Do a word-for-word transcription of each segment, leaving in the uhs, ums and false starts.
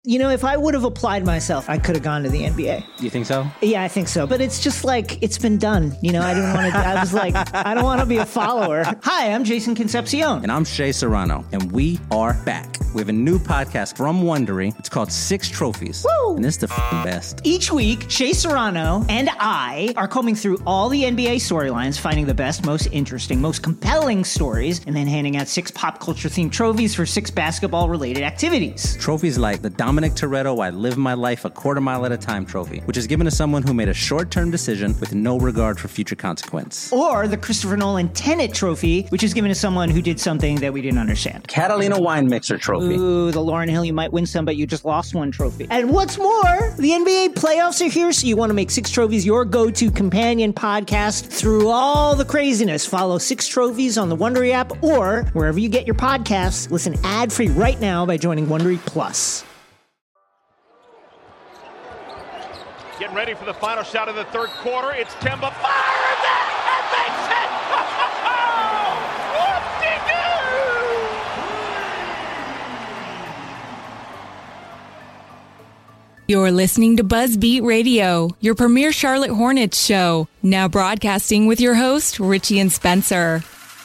You know, if I would have applied myself, I could have gone to the N B A. You think so? Yeah, I think so. But it's just like, it's been done. You know, I didn't want to, I was like, I don't want to be a follower. Hi, I'm Jason Concepcion. And I'm Shea Serrano. And we are back. We have a new podcast from Wondery. It's called Six Trophies. Woo! And it's the f***ing best. Each week, Shea Serrano and I are combing through all the N B A storylines, finding the best, most interesting, most compelling stories, and then handing out six pop culture themed trophies for six basketball related activities. Trophies like the Dominic Toretto I Live My Life a Quarter Mile at a Time trophy, which is given to someone who made a short-term decision with no regard for future consequence. Or the Christopher Nolan Tenet trophy, which is given to someone who did something that we didn't understand. Catalina Wine Mixer trophy. Ooh, the Lauryn Hill, you might win some, but you just lost one trophy. And what's more, the N B A playoffs are here, so you want to make Six Trophies your go-to companion podcast through all the craziness. Follow Six Trophies on the Wondery app or wherever you get your podcasts. Listen ad-free right now by joining Wondery Plus. Getting ready for the final shot of the third quarter. It's Kemba fires it and makes it! Whoop-de-doo! You're listening to BuzzBeat Radio, your premier Charlotte Hornets show. Now broadcasting with your host, Richie and Spencer.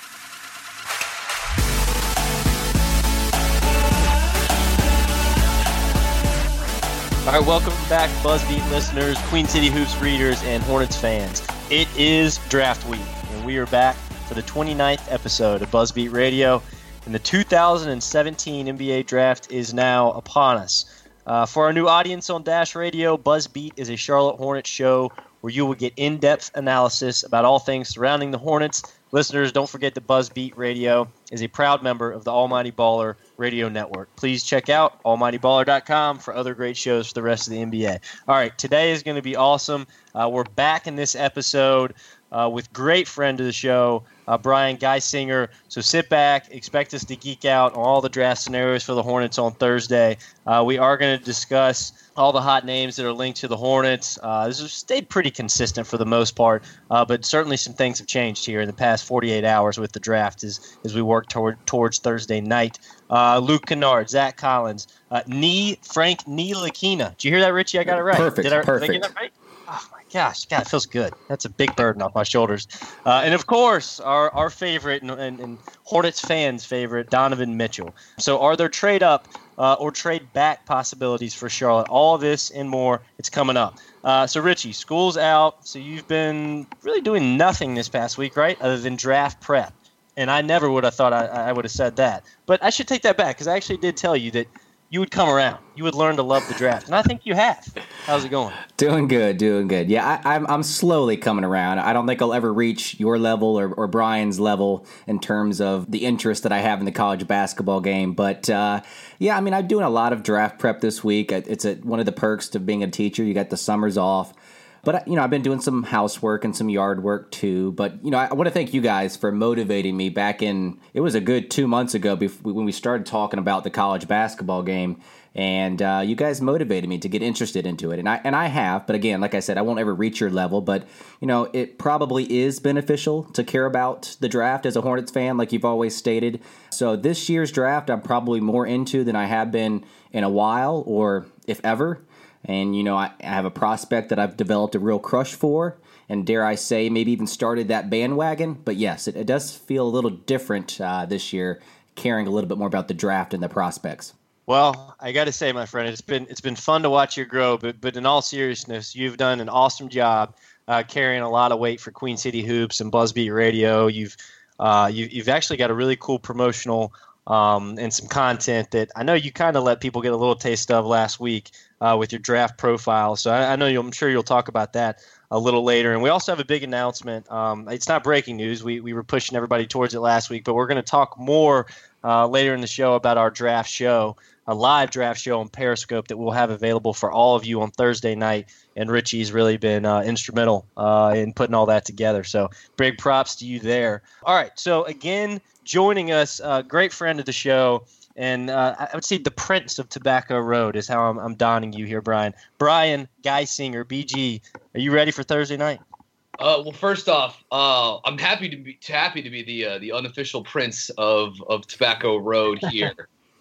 All right, welcome back, BuzzBeat listeners, Queen City Hoops readers, and Hornets fans. It is draft week, and we are back for the twenty-ninth episode of BuzzBeat Radio, and the two thousand seventeen N B A draft is now upon us. Uh, for our new audience on Dash Radio, BuzzBeat is a Charlotte Hornets show where you will get in-depth analysis about all things surrounding the Hornets. Listeners, don't forget that BuzzBeat Radio is a proud member of the Almighty Baller Radio Network. Please check out almighty baller dot com for other great shows for the rest of the N B A. All right, today is going to be awesome. Uh, we're back in this episode uh, with great friend of the show, uh, Brian Geisinger. So sit back, expect us to geek out on all the draft scenarios for the Hornets on Thursday. Uh, we are going to discuss all the hot names that are linked to the Hornets. Uh, this has stayed pretty consistent for the most part, uh, but certainly some things have changed here in the past forty-eight hours with the draft as, as we work toward, towards Thursday night. Uh, Luke Kennard, Zach Collins, uh, Nee, Frank Ntilikina. Did you hear that, Richie? I got it right. Perfect, Did I, perfect. Did I get that right? Oh, my gosh. God, it feels good. That's a big burden off my shoulders. Uh, and, of course, our, our favorite and, and, and Hornets fans' favorite, Donovan Mitchell. So are there trade-up uh, or trade-back possibilities for Charlotte? All this and more, it's coming up. Uh, so, Richie, school's out, so you've been really doing nothing this past week, right, other than draft prep. And I never would have thought I, I would have said that. But I should take that back because I actually did tell you that you would come around. You would learn to love the draft. And I think you have. How's it going? Doing good, doing good. Yeah, I, I'm I'm slowly coming around. I don't think I'll ever reach your level or, or Brian's level in terms of the interest that I have in the college basketball game. But, uh, yeah, I mean, I'm doing a lot of draft prep this week. It's a, one of the perks of being a teacher. You got the summers off. But, you know, I've been doing some housework and some yard work, too. But, you know, I want to thank you guys for motivating me back in, it was a good two months ago before, when we started talking about the college basketball game. And uh, you guys motivated me to get interested into it. And I and I have. But, again, like I said, I won't ever reach your level. But, you know, it probably is beneficial to care about the draft as a Hornets fan, like you've always stated. So this year's draft I'm probably more into than I have been in a while or if ever. And, you know, I, I have a prospect that I've developed a real crush for, and dare I say, maybe even started that bandwagon. But yes, it, it does feel a little different uh, this year, caring a little bit more about the draft and the prospects. Well, I got to say, my friend, it's been it's been fun to watch you grow. But but in all seriousness, you've done an awesome job uh, carrying a lot of weight for Queen City Hoops and BuzzBeat Radio. You've uh, you, you've actually got a really cool promotional um, and some content that I know you kind of let people get a little taste of last week uh, with your draft profile. So I, I know you'll, I'm sure you'll talk about that a little later. And we also have a big announcement. Um, it's not breaking news. We we were pushing everybody towards it last week, but we're going to talk more uh, later in the show about our draft show, a live draft show on Periscope that we'll have available for all of you on Thursday night. And Richie's really been uh, instrumental uh, in putting all that together. So big props to you there. All right. So again, joining us, a uh, great friend of the show, and uh, I would say the Prince of Tobacco Road is how I'm, I'm donning you here, Brian. Brian Geisinger, B G, are you ready for Thursday night? Uh, well, first off, uh, I'm happy to be happy to be the uh, the unofficial Prince of, of Tobacco Road here.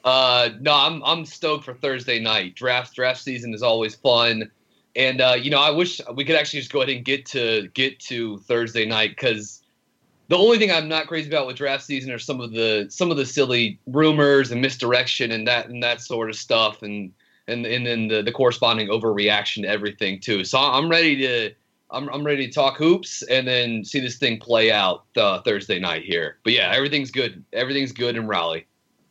Uh, no, I'm I'm stoked for Thursday night. Draft draft season is always fun, and uh, you know I wish we could actually just go ahead and get to get to Thursday night, because the only thing I'm not crazy about with draft season are some of the some of the silly rumors and misdirection and that and that sort of stuff, and and and then the, the corresponding overreaction to everything too. So I'm ready to I'm I'm ready to talk hoops and then see this thing play out uh, Thursday night here. But yeah, everything's good. Everything's good in Raleigh.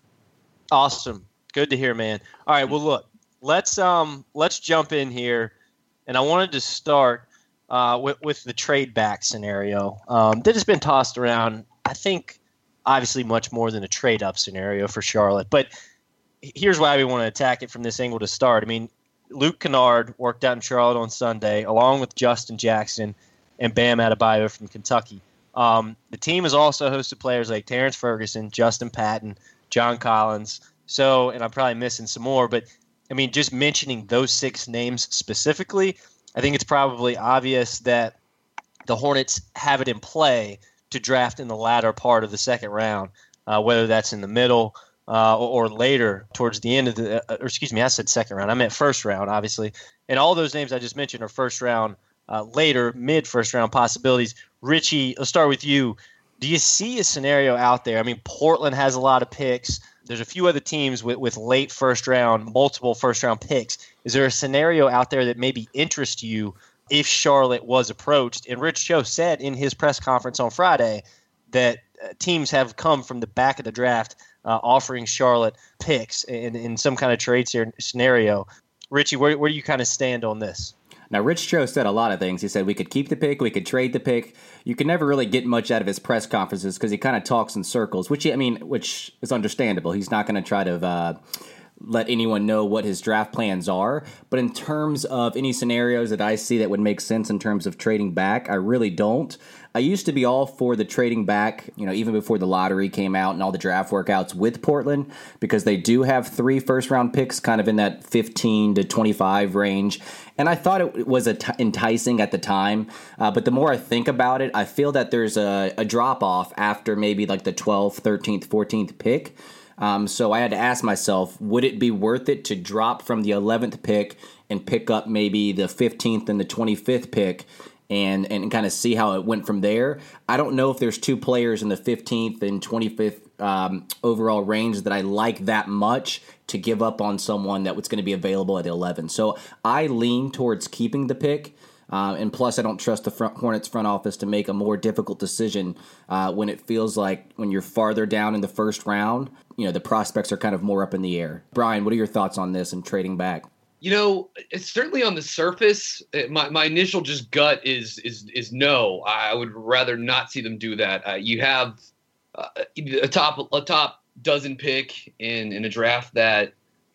Awesome. Good to hear, man. All right, well, look, let's um let's jump in here, and I wanted to start uh, with, with the trade back scenario um, that has been tossed around, I think, obviously much more than a trade up scenario for Charlotte. But here's why we want to attack it from this angle to start. I mean, Luke Kennard worked out in Charlotte on Sunday, along with Justin Jackson and Bam Adebayo from Kentucky. Um, the team has also hosted players like Terrence Ferguson, Justin Patton, John Collins. So, and I'm probably missing some more, but I mean, just mentioning those six names specifically, I think it's probably obvious that the Hornets have it in play to draft in the latter part of the second round, uh, whether that's in the middle uh, or, or later towards the end of the, uh, or excuse me, I said second round. I meant first round, obviously. And all those names I just mentioned are first round, uh, later, mid first round possibilities. Richie, let's start with you. Do you see a scenario out there? I mean, Portland has a lot of picks. There's a few other teams with, with late first round, multiple first round picks. Is there a scenario out there that maybe interests you if Charlotte was approached? And Rich Cho said in his press conference on Friday that uh, teams have come from the back of the draft uh, offering Charlotte picks in, in some kind of trade scenario. Richie, where, where do you kind of stand on this? Now, Rich Cho said a lot of things. He said we could keep the pick, we could trade the pick. You can never really get much out of his press conferences because he kind of talks in circles, which I mean, which is understandable. He's not going to try to uh, let anyone know what his draft plans are. But in terms of any scenarios that I see that would make sense in terms of trading back, I really don't. I used to be all for the trading back, you know, even before the lottery came out and all the draft workouts with Portland, because they do have three first-round picks kind of in that fifteen to twenty-five range. And I thought it was a t- enticing at the time. Uh, but the more I think about it, I feel that there's a, a drop-off after maybe like the twelfth, thirteenth, fourteenth pick. Um, so I had to ask myself, would it be worth it to drop from the eleventh pick and pick up maybe the fifteenth and the twenty-fifth pick and and kind of see how it went from there? I don't know if there's two players in the fifteenth and twenty-fifth um, overall range that I like that much to give up on someone that was going to be available at eleven. So I lean towards keeping the pick. Uh, and plus, I don't trust the front, Hornets front office to make a more difficult decision uh, when it feels like when you're farther down in the first round, you know, the prospects are kind of more up in the air. Brian, what are your thoughts on this and trading back? You know, it's certainly on the surface. It, my my initial just gut is is is no. I would rather not see them do that. Uh, you have uh, a top a top dozen pick in in a draft that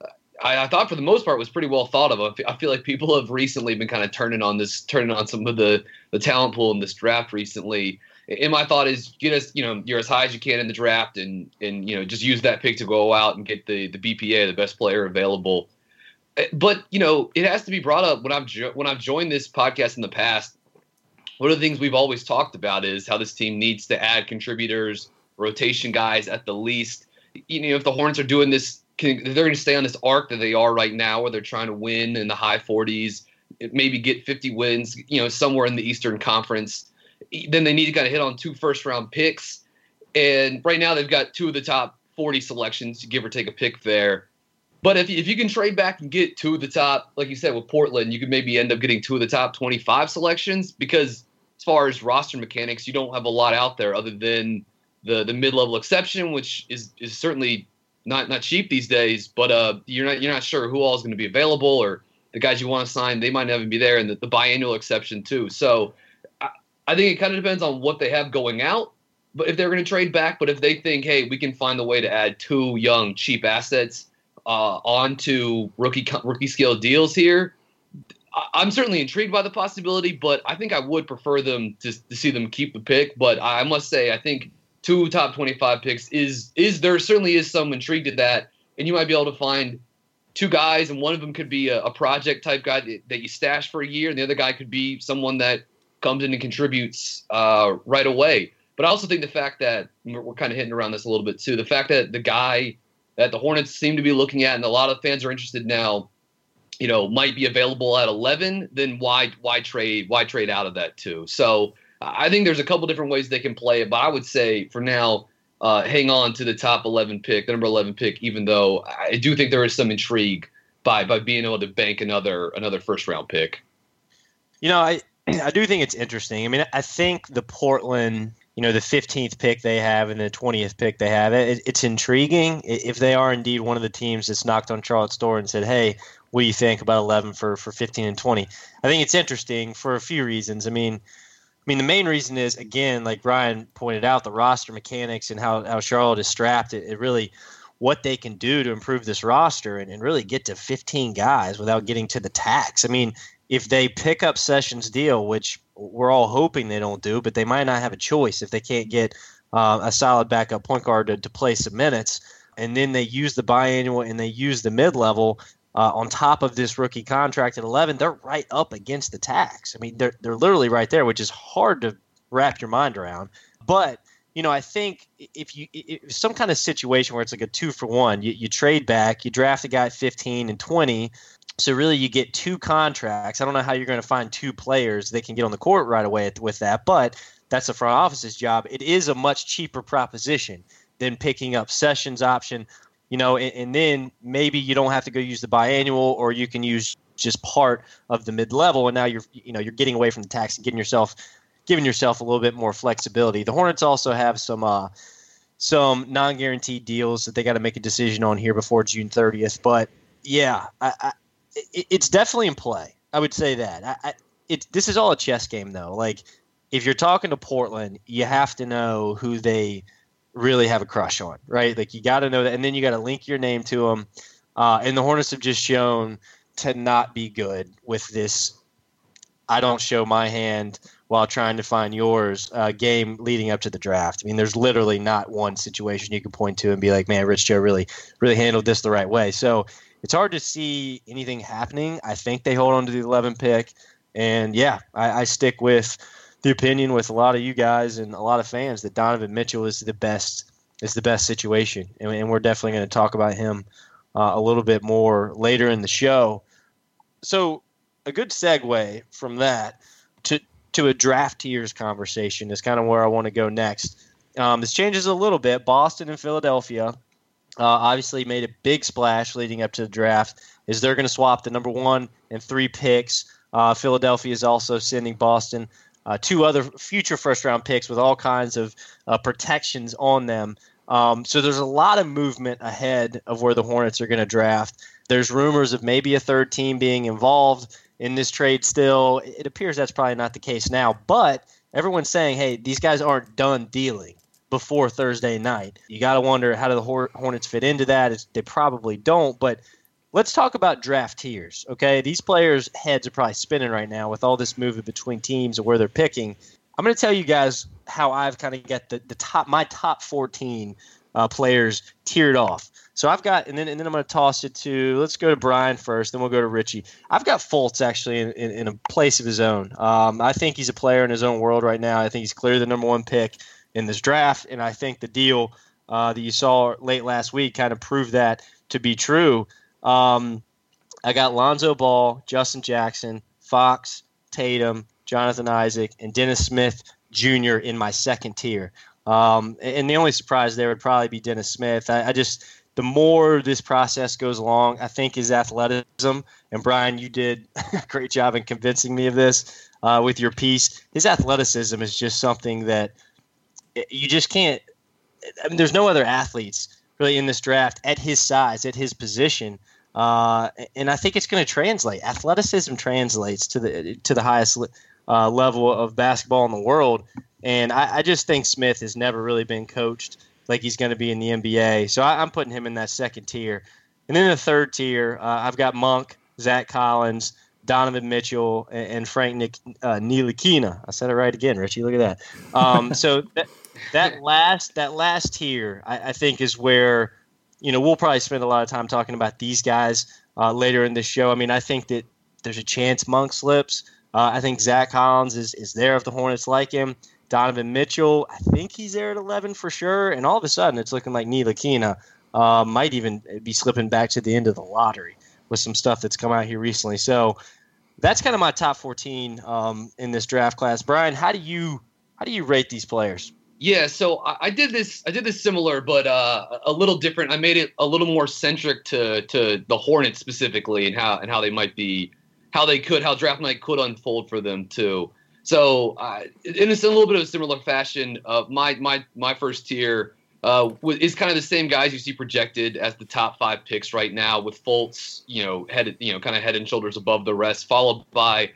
I, I thought for the most part was pretty well thought of. I feel like people have recently been kind of turning on this, turning on some of the, the talent pool in this draft recently. And my thought is, get us, you know, you're as high as you can in the draft, and and you know, just use that pick to go out and get the the B P A, the best player available. But you know, it has to be brought up when I've jo- when I've joined this podcast in the past. One of the things we've always talked about is how this team needs to add contributors, rotation guys at the least. You know, if the Hornets are doing this, Can, they're going to stay on this arc that they are right now, where they're trying to win in the high forties, maybe get fifty wins, you know, somewhere in the Eastern Conference. Then they need to kind of hit on two first-round picks. And right now they've got two of the top forty selections, give or take a pick there. But if, if you can trade back and get two of the top, like you said with Portland, you could maybe end up getting two of the top twenty-five selections, because as far as roster mechanics, you don't have a lot out there other than the, the mid-level exception, which is is certainly – Not not cheap these days, but uh, you're not you're not sure who all is going to be available, or the guys you want to sign, they might not even be there, and the, the biannual exception too. So I, I think it kind of depends on what they have going out. But if they're going to trade back, but if they think, hey, we can find a way to add two young cheap assets uh, onto rookie rookie scale deals here, I, I'm certainly intrigued by the possibility. But I think I would prefer them to to see them keep the pick. But I must say, I think two top twenty-five picks is is there certainly is some intrigue to that, and you might be able to find two guys, and one of them could be a, a project type guy that, that you stash for a year, and the other guy could be someone that comes in and contributes uh, right away. But I also think the fact that we're kind of hitting around this a little bit too, the fact that the guy that the Hornets seem to be looking at, and a lot of fans are interested now, you know, might be available at eleven, then why why trade why trade out of that too? So I think there's a couple different ways they can play it, but I would say for now, uh, hang on to the top eleven pick, the number eleven pick, even though I do think there is some intrigue by by being able to bank another another first round pick. You know, I I do think it's interesting. I mean, I think the Portland, you know, the fifteenth pick they have and the twentieth pick they have, it, it's intriguing if they are indeed one of the teams that's knocked on Charlotte's door and said, hey, what do you think about eleven for, for fifteen and twenty? I think it's interesting for a few reasons. I mean, I mean, the main reason is, again, like Brian pointed out, the roster mechanics and how, how Charlotte is strapped. It, it really what they can do to improve this roster and, and really get to fifteen guys without getting to the tax. I mean, if they pick up Sessions' deal, which we're all hoping they don't do, but they might not have a choice if they can't get uh, a solid backup point guard to, to play some minutes, and then they use the biannual and they use the mid-level uh, on top of this rookie contract at eleven, they're right up against the tax. I mean, they're they're literally right there, which is hard to wrap your mind around. But you know, I think if you if some kind of situation where it's like a two for one, you, you trade back, you draft a guy at fifteen and twenty. So really, you get two contracts. I don't know how you're going to find two players that can get on the court right away with that, but that's the front office's job. It is a much cheaper proposition than picking up Sessions' option, you know, and, and then maybe you don't have to go use the biannual, or you can use just part of the mid-level, and now you're you know you're getting away from the tax and getting yourself giving yourself a little bit more flexibility. The Hornets also have some uh, some non-guaranteed deals that they got to make a decision on here before June thirtieth, but yeah, I. I it's definitely in play. I would say that. I, I, it, this is all a chess game, though. Like, if you're talking to Portland, you have to know who they really have a crush on, right? Like, you got to know that, and then you got to link your name to them. Uh, and the Hornets have just shown to not be good with this I don't show my hand while trying to find yours uh, game leading up to the draft. I mean, there's literally not one situation you can point to and be like, man, Rich Joe really, really handled this the right way. So it's hard to see anything happening. I think they hold on to the eleventh pick. And, yeah, I, I stick with the opinion with a lot of you guys and a lot of fans that Donovan Mitchell is the best is the best situation. And, and we're definitely going to talk about him uh, a little bit more later in the show. So a good segue from that to to a draft tiers conversation is kind of where I want to go next. Um, this changes a little bit. Boston and Philadelphia uh, obviously made a big splash leading up to the draft. Is they're going to swap the number one and three picks. Uh, Philadelphia is also sending Boston uh, two other future first-round picks with all kinds of uh, protections on them. Um, so there's a lot of movement ahead of where the Hornets are going to draft. There's rumors of maybe a third team being involved in this trade still. It appears that's probably not the case now, but everyone's saying, hey, these guys aren't done dealing before Thursday night. You got to wonder, how do the Hornets fit into that? It's, they probably don't, but let's talk about draft tiers, okay? These players' heads are probably spinning right now with all this movement between teams and where they're picking. I'm going to tell you guys how I've kind of got the, the top my top fourteen uh, players tiered off. So I've got, and then and then I'm going to toss it to, let's go to Brian first, then we'll go to Richie. I've got Fultz actually in, in, in a place of his own. Um, I think he's a player in his own world right now. I think he's clearly the number one pick in this draft, and I think the deal uh, that you saw late last week kind of proved that to be true. Um, I got Lonzo Ball, Justin Jackson, Fox, Tatum, Jonathan Isaac, and Dennis Smith Junior in my second tier. Um, and the only surprise there would probably be Dennis Smith. I, I just, the more this process goes along, I think his athleticism, and Brian, you did a great job in convincing me of this uh, with your piece. His athleticism is just something that you just can't, I mean, there's no other athletes really in this draft at his size, at his position. Uh, and I think it's going to translate. Athleticism translates to the to the highest uh, level of basketball in the world. And I, I just think Smith has never really been coached like he's going to be in the N B A. So I, I'm putting him in that second tier. And then the third tier, uh, I've got Monk, Zach Collins, Donovan Mitchell, and, and Frank Nick, uh, Ntilikina. I said it right again, Richie. Look at that. Um, so that, that last that last tier, I, I think, is where, you know, we'll probably spend a lot of time talking about these guys uh, later in this show. I mean, I think that there's a chance Monk slips. Uh, I think Zach Collins is, is there if the Hornets like him. Donovan Mitchell, I think he's there at eleven for sure. And all of a sudden, it's looking like Ntilikina Uh, might even be slipping back to the end of the lottery with some stuff that's come out here recently. So that's kind of my top fourteen um, in this draft class. Brian, how do you how do you rate these players? Yeah, so I, I did this. I did this similar, but uh, a little different. I made it a little more centric to to the Hornets specifically, and how and how they might be, how they could, how draft night could unfold for them too. So, uh, in a, a little bit of a similar fashion, uh, my my my first tier uh, is kind of the same guys you see projected as the top five picks right now, with Fultz, you know, head you know, kind of head and shoulders above the rest, followed by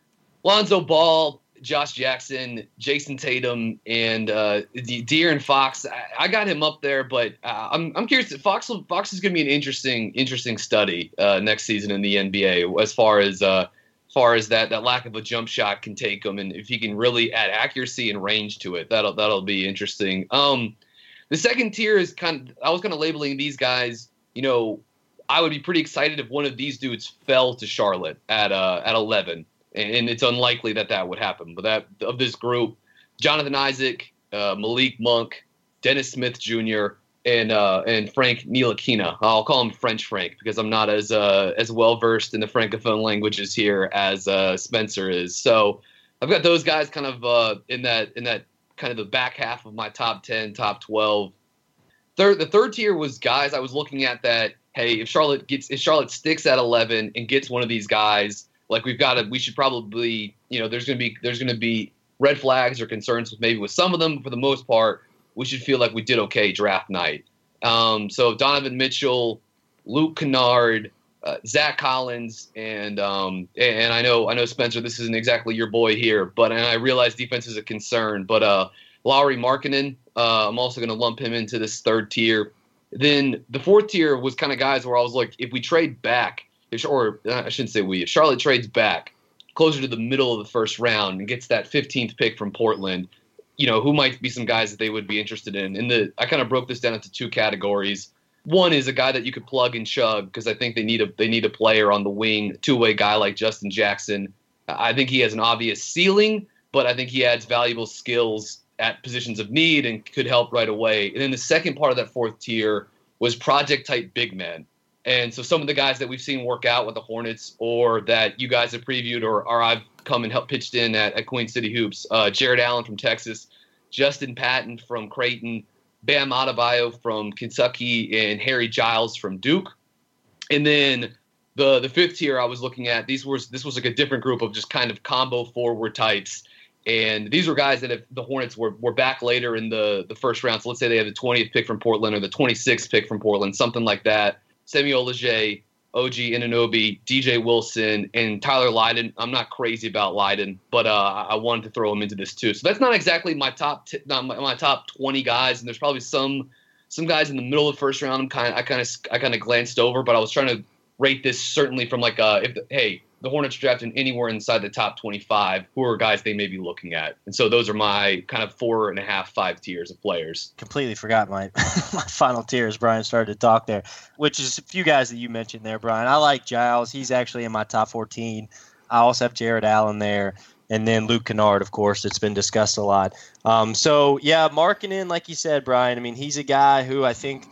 Lonzo Ball, Josh Jackson, Jason Tatum, and uh, De- De'Aaron Fox. I, I got him up there, but uh, I'm I'm curious. Fox Fox is going to be an interesting interesting study uh, next season in the N B A as far as uh, as far as that that lack of a jump shot can take him, and if he can really add accuracy and range to it, that'll that'll be interesting. Um, the second tier is kind of, I was kind of labeling these guys. You know, I would be pretty excited if one of these dudes fell to Charlotte at uh, at eleven. And it's unlikely that that would happen. But that of this group, Jonathan Isaac, uh, Malik Monk, Dennis Smith Junior, and uh, and Frank Ntilikina. I'll call him French Frank because I'm not as uh, as well versed in the Francophone languages here as uh, Spencer is. So I've got those guys kind of uh, in that in that kind of the back half of my top ten, top twelve. Third, the third tier was guys I was looking at that. Hey, if Charlotte gets if Charlotte sticks at eleven and gets one of these guys. Like we've got to, we should probably, you know, there's going to be, there's going to be red flags or concerns with maybe with some of them. For the most part, we should feel like we did okay draft night. Um, so Donovan Mitchell, Luke Kennard, uh, Zach Collins, and um, and I know, I know Spencer, this isn't exactly your boy here, but and I realize defense is a concern. But uh, Lauri Markkanen, uh, I'm also going to lump him into this third tier. Then the fourth tier was kind of guys where I was like, if we trade back. If, or I shouldn't say we. If Charlotte trades back closer to the middle of the first round and gets that fifteenth pick from Portland, you know, who might be some guys that they would be interested in? And the I kind of broke this down into two categories. One is a guy that you could plug and chug because I think they need a they need a player on the wing, two-way guy like Justin Jackson. I think he has an obvious ceiling, but I think he adds valuable skills at positions of need and could help right away. And then the second part of that fourth tier was project-type big men. And so some of the guys that we've seen work out with the Hornets or that you guys have previewed or, or I've come and helped pitched in at, at Queen City Hoops, uh, Jared Allen from Texas, Justin Patton from Creighton, Bam Adebayo from Kentucky, and Harry Giles from Duke. And then the the fifth tier I was looking at, these was this was like a different group of just kind of combo forward types. And these were guys that if the Hornets were, were back later in the, the first round, so let's say they had the twentieth pick from Portland or the twenty-sixth pick from Portland, something like that. Semi Ojeleye, O G Anunoby, D J Wilson, and Tyler Lydon. I'm not crazy about Lydon, but uh, I wanted to throw him into this too. So that's not exactly my top, t- not my, my top twenty guys, and there's probably some some guys in the middle of the first round. I'm kind of I kind of I kind of glanced over, but I was trying to rate this certainly from like uh, if the, hey the Hornets drafted anywhere inside the top twenty-five, who are guys they may be looking at, and so those are my kind of four and a half, five tiers of players. Completely forgot my my final tiers. Brian started to talk there, which is a few guys that you mentioned there, Brian. I like Giles; he's actually in my top fourteen. I also have Jared Allen there, and then Luke Kennard, of course, it's been discussed a lot. Um, so yeah, Markkanen, like you said, Brian. I mean, he's a guy who I think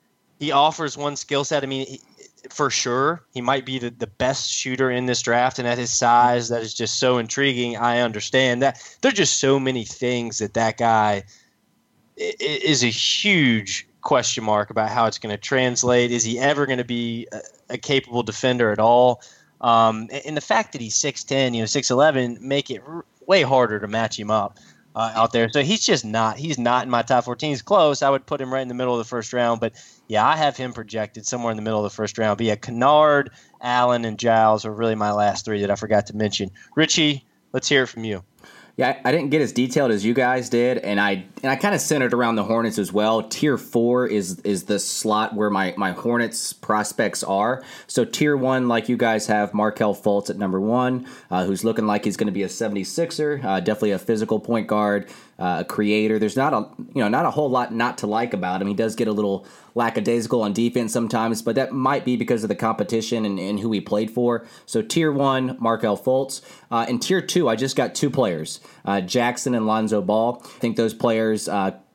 he offers one skill set. I mean. He, For sure, he might be the, the best shooter in this draft, and at his size, that is just so intriguing. I understand that there are just so many things that that guy is a huge question mark about how it's going to translate. Is he ever going to be a, a capable defender at all? Um, and the fact that he's six ten, you know, six eleven, make it r- way harder to match him up uh, out there. So he's just not. He's not in my top fourteen. He's close. I would put him right in the middle of the first round, but. Yeah, I have him projected somewhere in the middle of the first round. But yeah, Kennard, Allen, and Giles are really my last three that I forgot to mention. Richie, let's hear it from you. Yeah, I didn't get as detailed as you guys did, and I and I kind of centered around the Hornets as well. Tier four is is the slot where my, my Hornets prospects are. So tier one, like you guys have, Markelle Fultz at number one, uh, who's looking like he's going to be a seventy-sixer, uh, definitely a physical point guard, uh, a creator. There's not a you know not a whole lot not to like about him. He does get a little lackadaisical on defense sometimes, but that might be because of the competition and, and who he played for. So tier one, Markelle Fultz. Uh, in tier two, I just got two players, uh, Jackson and Lonzo Ball. I think those players uh,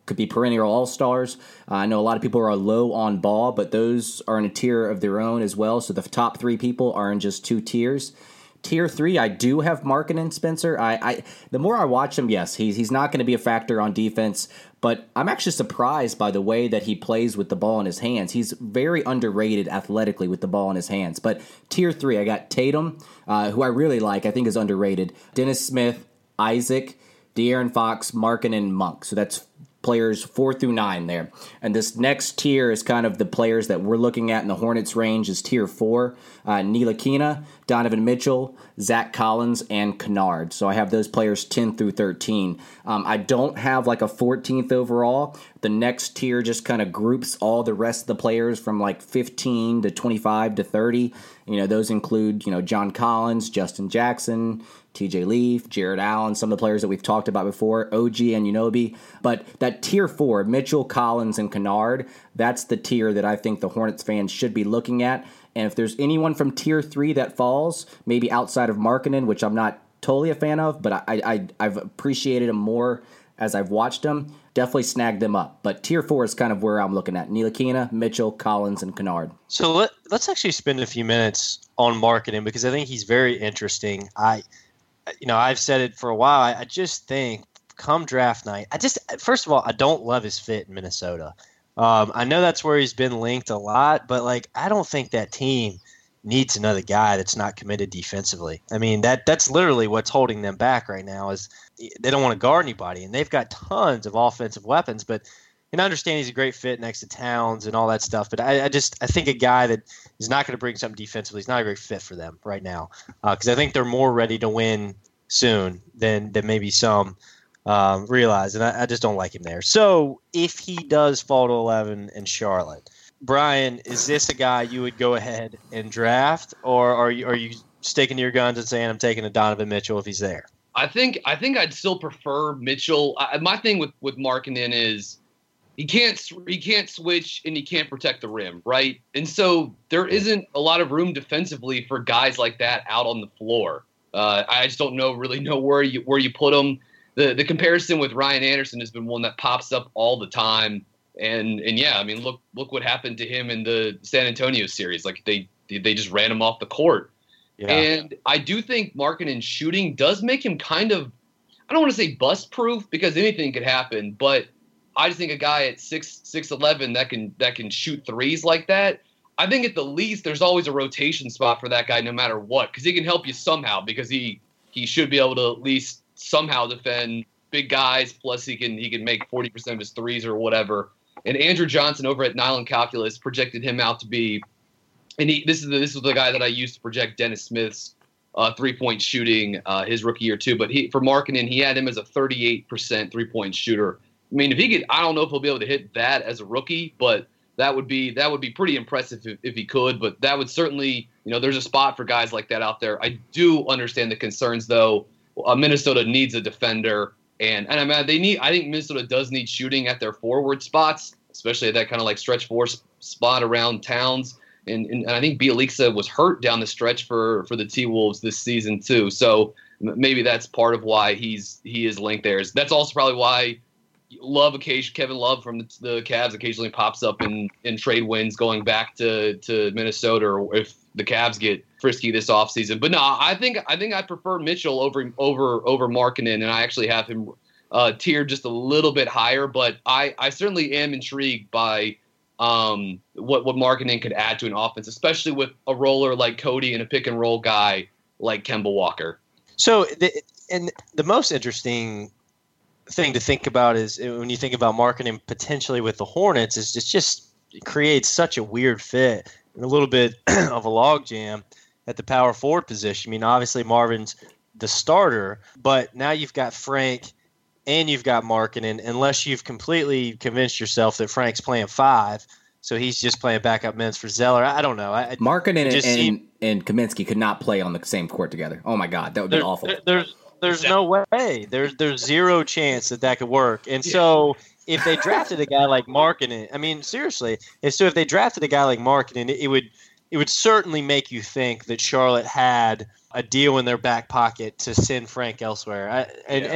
could be perennial all-stars. Uh, I know a lot of people are low on Ball, but those are in a tier of their own as well. So the top three people are in just two tiers. Tier three, I do have Markkanen, Spencer. I, I the more I watch him, yes, he's he's not going to be a factor on defense, but I'm actually surprised by the way that he plays with the ball in his hands. He's very underrated athletically with the ball in his hands. But tier three, I got Tatum, uh, who I really like. I think is underrated. Dennis Smith, Isaac, De'Aaron Fox, Markkanen, Monk. So that's players four through nine there. And this next tier is kind of the players that we're looking at in the Hornets range is tier four. Uh, Ntilikina, Donovan Mitchell, Zach Collins, and Kennard. So I have those players ten through thirteen. Um, I don't have like a fourteenth overall. The next tier just kind of groups all the rest of the players from like fifteen to twenty-five to thirty. You know, those include, you know, John Collins, Justin Jackson, T J Leaf, Jared Allen, some of the players that we've talked about before, O G and Anunoby. But that tier four, Mitchell, Collins, and Kennard, that's the tier that I think the Hornets fans should be looking at. And if there's anyone from tier three that falls, maybe outside of Markkanen, which I'm not totally a fan of, but I, I, I've appreciated him more as I've watched him, definitely snag them up. But tier four is kind of where I'm looking at. Ntilikina, Mitchell, Collins, and Kennard. So let, let's actually spend a few minutes on Markkanen because I think he's very interesting. I You know, I've said it for a while. I, I just think come draft night, I just, first of all, I don't love his fit in Minnesota. Um, I know that's where he's been linked a lot, but like, I don't think that team needs another guy that's not committed defensively. I mean, that that's literally what's holding them back right now is they don't want to guard anybody, and they've got tons of offensive weapons, but and I understand he's a great fit next to Towns and all that stuff, but I, I just I think a guy that is not going to bring something defensively is not a great fit for them right now because uh, I think they're more ready to win soon than than maybe some um, realize, and I, I just don't like him there. So if he does fall to eleven in Charlotte, Brian, is this a guy you would go ahead and draft, or are you are you sticking to your guns and saying I'm taking a Donovan Mitchell if he's there? I think I think I'd still prefer Mitchell. I, my thing with with Markkanen is he can't he can't switch and he can't protect the rim, right? And so there isn't a lot of room defensively for guys like that out on the floor. Uh, I just don't know really know where you where you put them. The the comparison with Ryan Anderson has been one that pops up all the time. And and yeah, I mean look look what happened to him in the San Antonio series. Like they they just ran him off the court. Yeah. And I do think Markkanen's shooting does make him kind of, I don't want to say bust proof because anything could happen, but I just think a guy at six six eleven that can that can shoot threes like that, I think at the least there's always a rotation spot for that guy no matter what, because he can help you somehow because he he should be able to at least somehow defend big guys, plus he can he can make forty percent of his threes or whatever. And Andrew Johnson over at Nylon Calculus projected him out to be, and he this is the, this is the guy that I used to project Dennis Smith's uh, three point shooting uh, his rookie year too. But he for Markkanen, he had him as a thirty-eight percent three point shooter. I mean, if he could, I don't know if he'll be able to hit that as a rookie, but that would be that would be pretty impressive if, if he could. But that would certainly, you know, there's a spot for guys like that out there. I do understand the concerns though. Uh, Minnesota needs a defender. And and I mean, they need. I think Minnesota does need shooting at their forward spots, especially at that kind of like stretch four spot around Towns. And, and, and I think Bjelica was hurt down the stretch for, for the T-Wolves this season too. So maybe that's part of why he's he is linked there. That's also probably why Love occasion Kevin Love from the, the Cavs occasionally pops up in, in trade wins going back to, to Minnesota, or if the Cavs get frisky this offseason. But no, I think I think I prefer Mitchell over over over Markkanen, and I actually have him uh, tiered just a little bit higher. But I, I certainly am intrigued by um, what what Markkanen could add to an offense, especially with a roller like Cody and a pick and roll guy like Kemba Walker. So the, and the most interesting thing to think about is when you think about Markkanen potentially with the Hornets is it's just it creates such a weird fit and a little bit of a logjam at the power forward position. I mean, obviously Marvin's the starter, but now you've got Frank and you've got Markkanen, unless you've completely convinced yourself that Frank's playing five, so he's just playing backup minutes for Zeller. I don't know. I, Markkanen and, and, and Kaminsky could not play on the same court together. Oh my God, that would be there, awful. There, there's There's no way. There's there's zero chance that that could work. And so if they drafted a guy like Markkanen, I mean seriously, and so if they drafted a guy like Markkanen, it would it would certainly make you think that Charlotte had a deal in their back pocket to send Frank elsewhere. I, and, yeah. and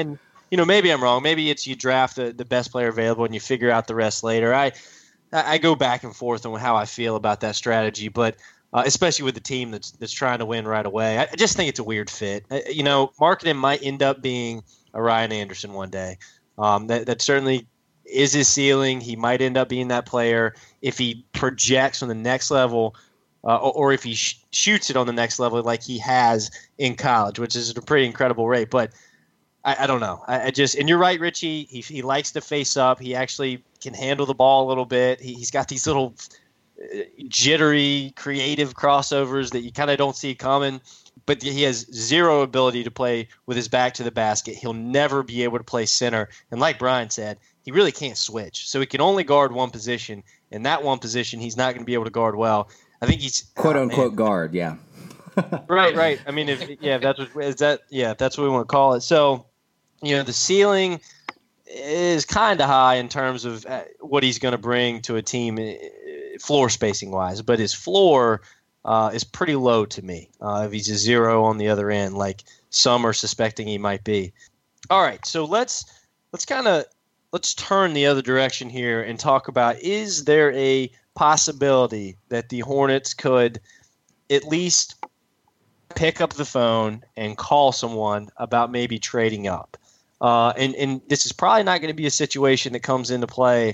you know, maybe I'm wrong. Maybe it's you draft the, the best player available and you figure out the rest later. I I go back and forth on how I feel about that strategy, but uh, especially with the team that's that's trying to win right away. I, I just think it's a weird fit. Uh, you know, Markkanen might end up being a Ryan Anderson one day. Um, that, that certainly is his ceiling. He might end up being that player if he projects on the next level, uh, or, or if he sh- shoots it on the next level like he has in college, which is a pretty incredible rate. But I, I don't know. I, I just and you're right, Richie. He he likes to face up. He actually can handle the ball a little bit. He, he's got these little uh, jittery, creative crossovers that you kind of don't see coming. But he has zero ability to play with his back to the basket. He'll never be able to play center. And like Brian said, he really can't switch. So he can only guard one position. And that one position, he's not going to be able to guard well. I think he's quote oh, unquote man. guard. Yeah. right. Right. I mean, if, yeah, if that's what, is that, yeah, if that's what we want to call it. So, you know, the ceiling is kind of high in terms of what he's going to bring to a team floor spacing wise, but his floor uh, is pretty low to me. Uh, if he's a zero on the other end, like some are suspecting he might be. All right. So let's, let's kind of, let's turn the other direction here and talk about, is there a possibility that the Hornets could at least pick up the phone and call someone about maybe trading up? Uh, and, and this is probably not going to be a situation that comes into play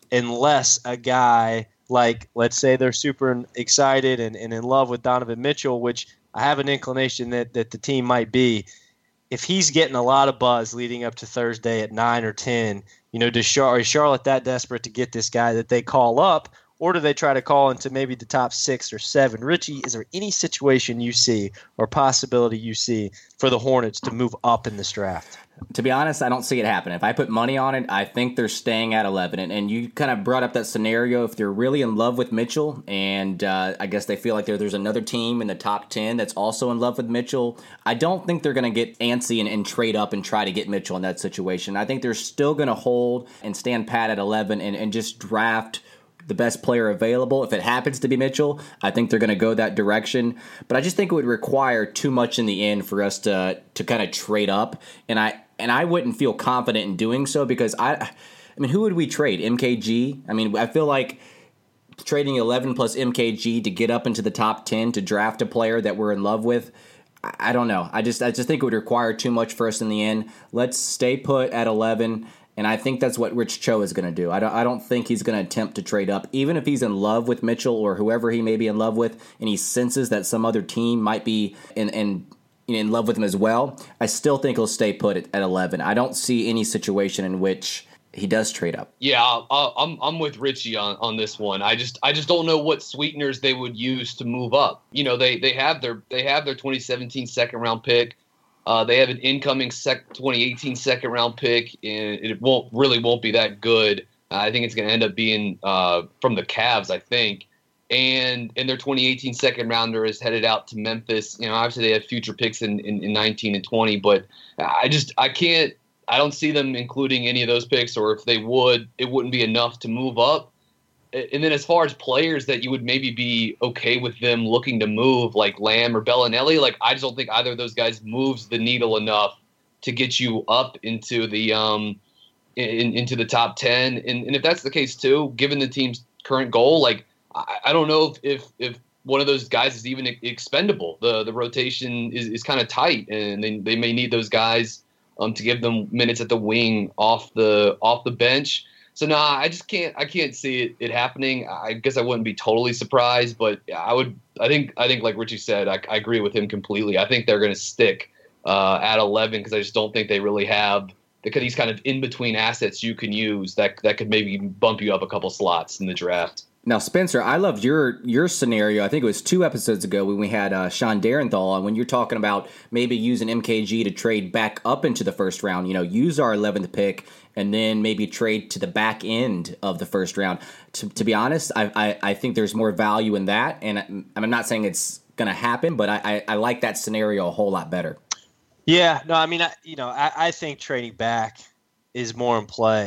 unless a guy like, let's say they're super excited and, and in love with Donovan Mitchell, which I have an inclination that, that the team might be. If he's getting a lot of buzz leading up to Thursday at nine or ten, you know, does Char- is Charlotte that desperate to get this guy that they call up, or do they try to call into maybe the top six or seven? Richie, is there any situation you see or possibility you see for the Hornets to move up in this draft? To be honest, I don't see it happen. If I put money on it, I think they're staying at eleven. And, and you kind of brought up that scenario. If they're really in love with Mitchell, and uh, I guess they feel like there, there's another team in the top ten that's also in love with Mitchell, I don't think they're going to get antsy and, and trade up and try to get Mitchell in that situation. I think they're still going to hold and stand pat at eleven and, and just draft the best player available. If it happens to be Mitchell, I think they're going to go that direction. But I just think it would require too much in the end for us to to kind of trade up. And I and I wouldn't feel confident in doing so because I, I mean, who would we trade? M K G? I mean, I feel like trading eleven plus M K G to get up into the top ten to draft a player that we're in love with. I don't know. I just I just think it would require too much for us in the end. Let's stay put at eleven. And I think that's what Rich Cho is going to do. I don't, I don't think he's going to attempt to trade up. Even if he's in love with Mitchell or whoever he may be in love with, and he senses that some other team might be in, in, in love with him as well, I still think he'll stay put at, at eleven. I don't see any situation in which he does trade up. Yeah, I, I'm I'm with Richie on, on this one. I just I just don't know what sweeteners they would use to move up. You know, they they have their they have their twenty seventeen second round pick. Uh, they have an incoming sec- twenty eighteen second round pick, and it won't really won't be that good. Uh, I think it's going to end up being uh, from the Cavs, I think. And and their twenty eighteen second rounder is headed out to Memphis. You know, obviously they have future picks in, in, in nineteen and twenty, but I just I can't I don't see them including any of those picks, or if they would, it wouldn't be enough to move up. And then as far as players that you would maybe be okay with them looking to move, like Lamb or Bellinelli, like I just don't think either of those guys moves the needle enough to get you up into the um in, into the top ten. And, and if that's the case too, given the team's current goal, like I, I don't know if, if if one of those guys is even expendable. The the rotation is, is kind of tight, and they they may need those guys um to give them minutes at the wing off the off the bench. So no, nah, I just can't. I can't see it, it happening. I guess I wouldn't be totally surprised, but I would. I think. I think, like Richie said, I, I agree with him completely. I think they're going to stick uh, at eleven because I just don't think they really have these kind of in between assets you can use that that could maybe bump you up a couple slots in the draft. Now, Spencer, I loved your your scenario. I think it was two episodes ago when we had uh, Sean Darenthal on, when you're talking about maybe using M K G to trade back up into the first round. You know, use our eleventh pick and then maybe trade to the back end of the first round. To, to be honest, I, I I think there's more value in that, and I'm not saying it's going to happen, but I, I I like that scenario a whole lot better. Yeah, no, I mean, I, you know, I, I think trading back is more in play.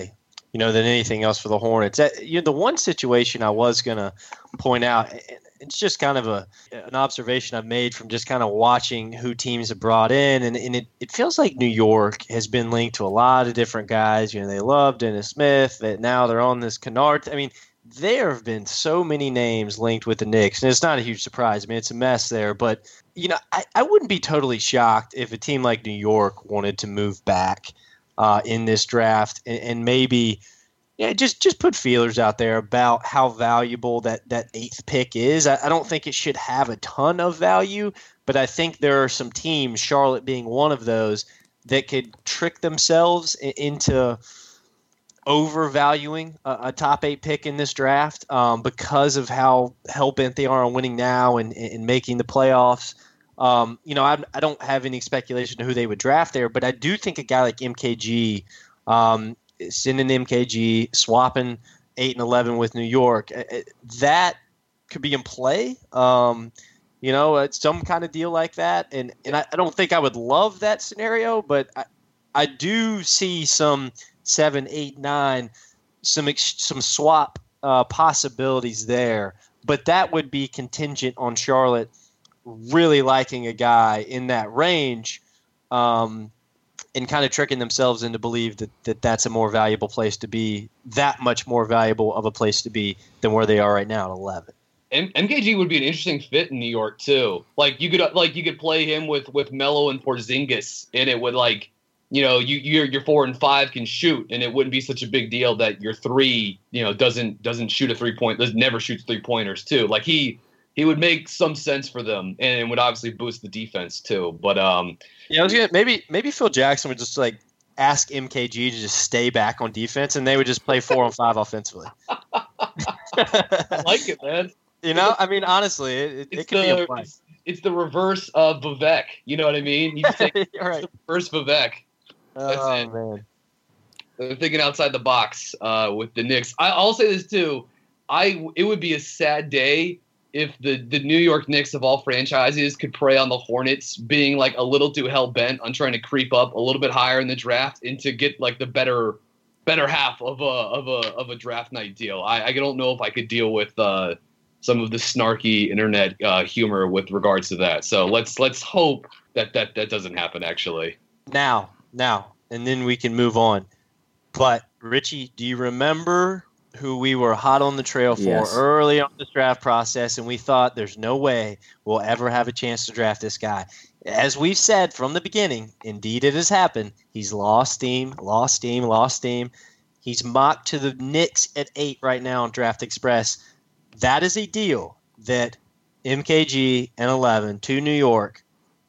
you know, than anything else for the Hornets. That, you know, the one situation I was going to point out, it's just kind of a an observation I've made from just kind of watching who teams have brought in, and, and it, it feels like New York has been linked to a lot of different guys. You know, they love Dennis Smith, that now they're on this Kennard. I mean, there have been so many names linked with the Knicks, and it's not a huge surprise. I mean, it's a mess there, but you know, I, I wouldn't be totally shocked if a team like New York wanted to move back uh, in this draft and, and maybe – Yeah, just just put feelers out there about how valuable that, that eighth pick is. I, I don't think it should have a ton of value, but I think there are some teams, Charlotte being one of those, that could trick themselves into overvaluing a, a top eight pick in this draft um, because of how hell-bent they are on winning now and, and making the playoffs. Um, you know, I, I don't have any speculation of who they would draft there, but I do think a guy like M K G um, – sending M K G, swapping eight and eleven with New York, that could be in play. Um, you know, it's some kind of deal like that. And and I, I don't think I would love that scenario, but I, I do see some seven, eight, nine, some some swap uh, possibilities there. But that would be contingent on Charlotte really liking a guy in that range. Um, and kind of tricking themselves into believe that, that that's a more valuable place to be, that much more valuable of a place to be than where they are right now at eleven. M- MKG would be an interesting fit in New York too. Like you could like you could play him with with Melo and Porzingis, and it would like you know you your your four and five can shoot, and it wouldn't be such a big deal that your three you know doesn't doesn't shoot a three point never shoots three pointers too. Like he. He would make some sense for them, and it would obviously boost the defense too. But um, yeah, I was gonna maybe maybe Phil Jackson would just like ask M K G to just stay back on defense, and they would just play four on five offensively. I like it, man. You know, I mean, honestly, it, it could the, be a play. It's, it's the reverse of Vivek. You know what I mean? You just take right. the reverse Vivek. That's oh it. man, they're thinking outside the box uh, with the Knicks. I, I'll say this too. I it would be a sad day if the, the New York Knicks of all franchises could prey on the Hornets being like a little too hell-bent on trying to creep up a little bit higher in the draft and to get like the better better half of a of a of a draft night deal. I, I don't know if I could deal with uh, some of the snarky internet uh, humor with regards to that. So let's let's hope that that, that doesn't happen actually. Now, now, and then we can move on. But Richie, do you remember who we were hot on the trail for yes. early on this draft process, and we thought there's no way we'll ever have a chance to draft this guy? As we've said from the beginning, indeed it has happened. He's lost steam, lost steam, lost steam. He's mocked to the Knicks at eight right now on Draft Express. That is a deal that M K G and eleven to New York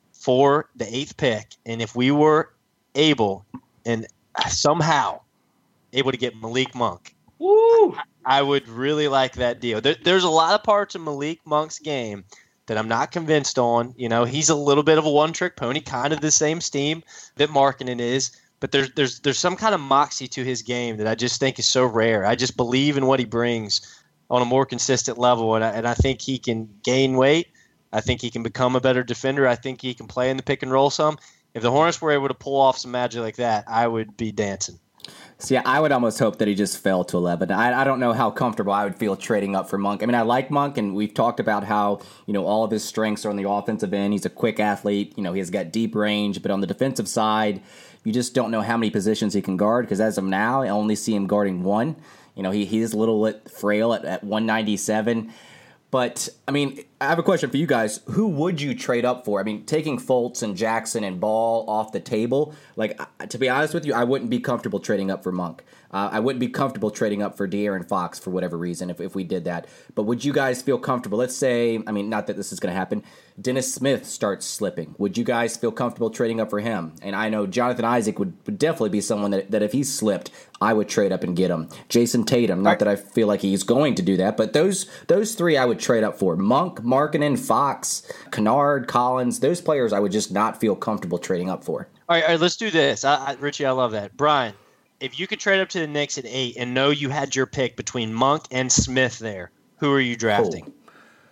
for the eighth pick, and if we were able and somehow able to get Malik Monk, Woo! I would really like that deal. There, there's a lot of parts of Malik Monk's game that I'm not convinced on. You know, he's a little bit of a one-trick pony, kind of the same steam that Markkanen is, but there's there's there's some kind of moxie to his game that I just think is so rare. I just believe in what he brings on a more consistent level, and I, and I think he can gain weight. I think he can become a better defender. I think he can play in the pick and roll some. If the Hornets were able to pull off some magic like that, I would be dancing. See, I would almost hope that he just fell to eleven. I, I don't know how comfortable I would feel trading up for Monk. I mean, I like Monk, and we've talked about how, you know, all of his strengths are on the offensive end. He's a quick athlete. You know, he's got deep range. But on the defensive side, you just don't know how many positions he can guard, because as of now, I only see him guarding one. You know, he, he is a little frail at, at one ninety-seven. But, I mean, I have a question for you guys. Who would you trade up for? I mean, taking Fultz and Jackson and Ball off the table, like, to be honest with you, I wouldn't be comfortable trading up for Monk. Uh, I wouldn't be comfortable trading up for De'Aaron Fox for whatever reason if, if we did that. But would you guys feel comfortable? Let's say, I mean, not that this is going to happen, Dennis Smith starts slipping. Would you guys feel comfortable trading up for him? And I know Jonathan Isaac would, would definitely be someone that, that if he slipped, I would trade up and get him. Jason Tatum, not that I feel like he's going to do that, but those those three I would trade up for. Monk, Markkanen, Fox, Kennard, Collins, those players I would just not feel comfortable trading up for. All right, all right, let's do this. I, I, Richie, I love that. Brian, if you could trade up to the Knicks at eight and know you had your pick between Monk and Smith there, who are you drafting?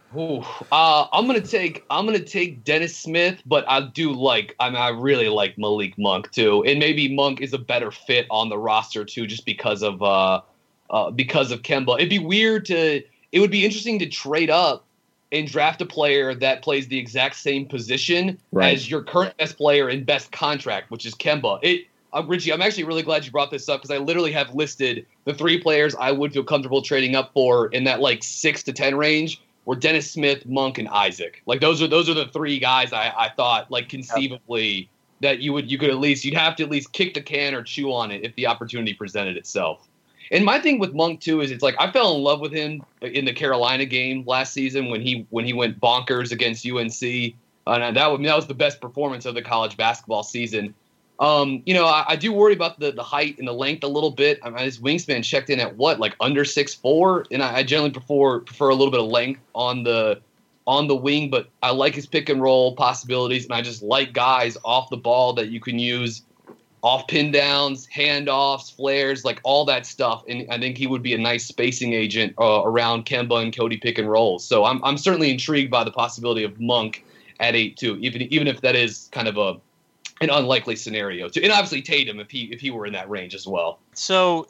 Ooh, uh, I'm gonna take I'm gonna take Dennis Smith, but I do like I mean I really like Malik Monk too, and maybe Monk is a better fit on the roster too, just because of uh, uh because of Kemba. It'd be weird to it would be interesting to trade up and draft a player that plays the exact same position right. as your current best player and best contract, which is Kemba. It uh, Richie, I'm actually really glad you brought this up because I literally have listed the three players I would feel comfortable trading up for in that like six to ten range. Were Dennis Smith, Monk, and Isaac. Like those are those are the three guys I, I thought like conceivably that you would you could at least you'd have to at least kick the can or chew on it if the opportunity presented itself. And my thing with Monk too is it's like I fell in love with him in the Carolina game last season when he when he went bonkers against U N C. Uh, that was that was the best performance of the college basketball season. Um, you know, I, I do worry about the, the height and the length a little bit. I mean, his wingspan checked in at what, like under six four, and I, I generally prefer prefer a little bit of length on the on the wing. But I like his pick and roll possibilities, and I just like guys off the ball that you can use off pin downs, handoffs, flares, like all that stuff. And I think he would be a nice spacing agent uh, around Kemba and Cody pick and rolls. So I'm I'm certainly intrigued by the possibility of Monk at eight two, even even if that is kind of a an unlikely scenario too. And obviously Tatum if he if he were in that range as well. So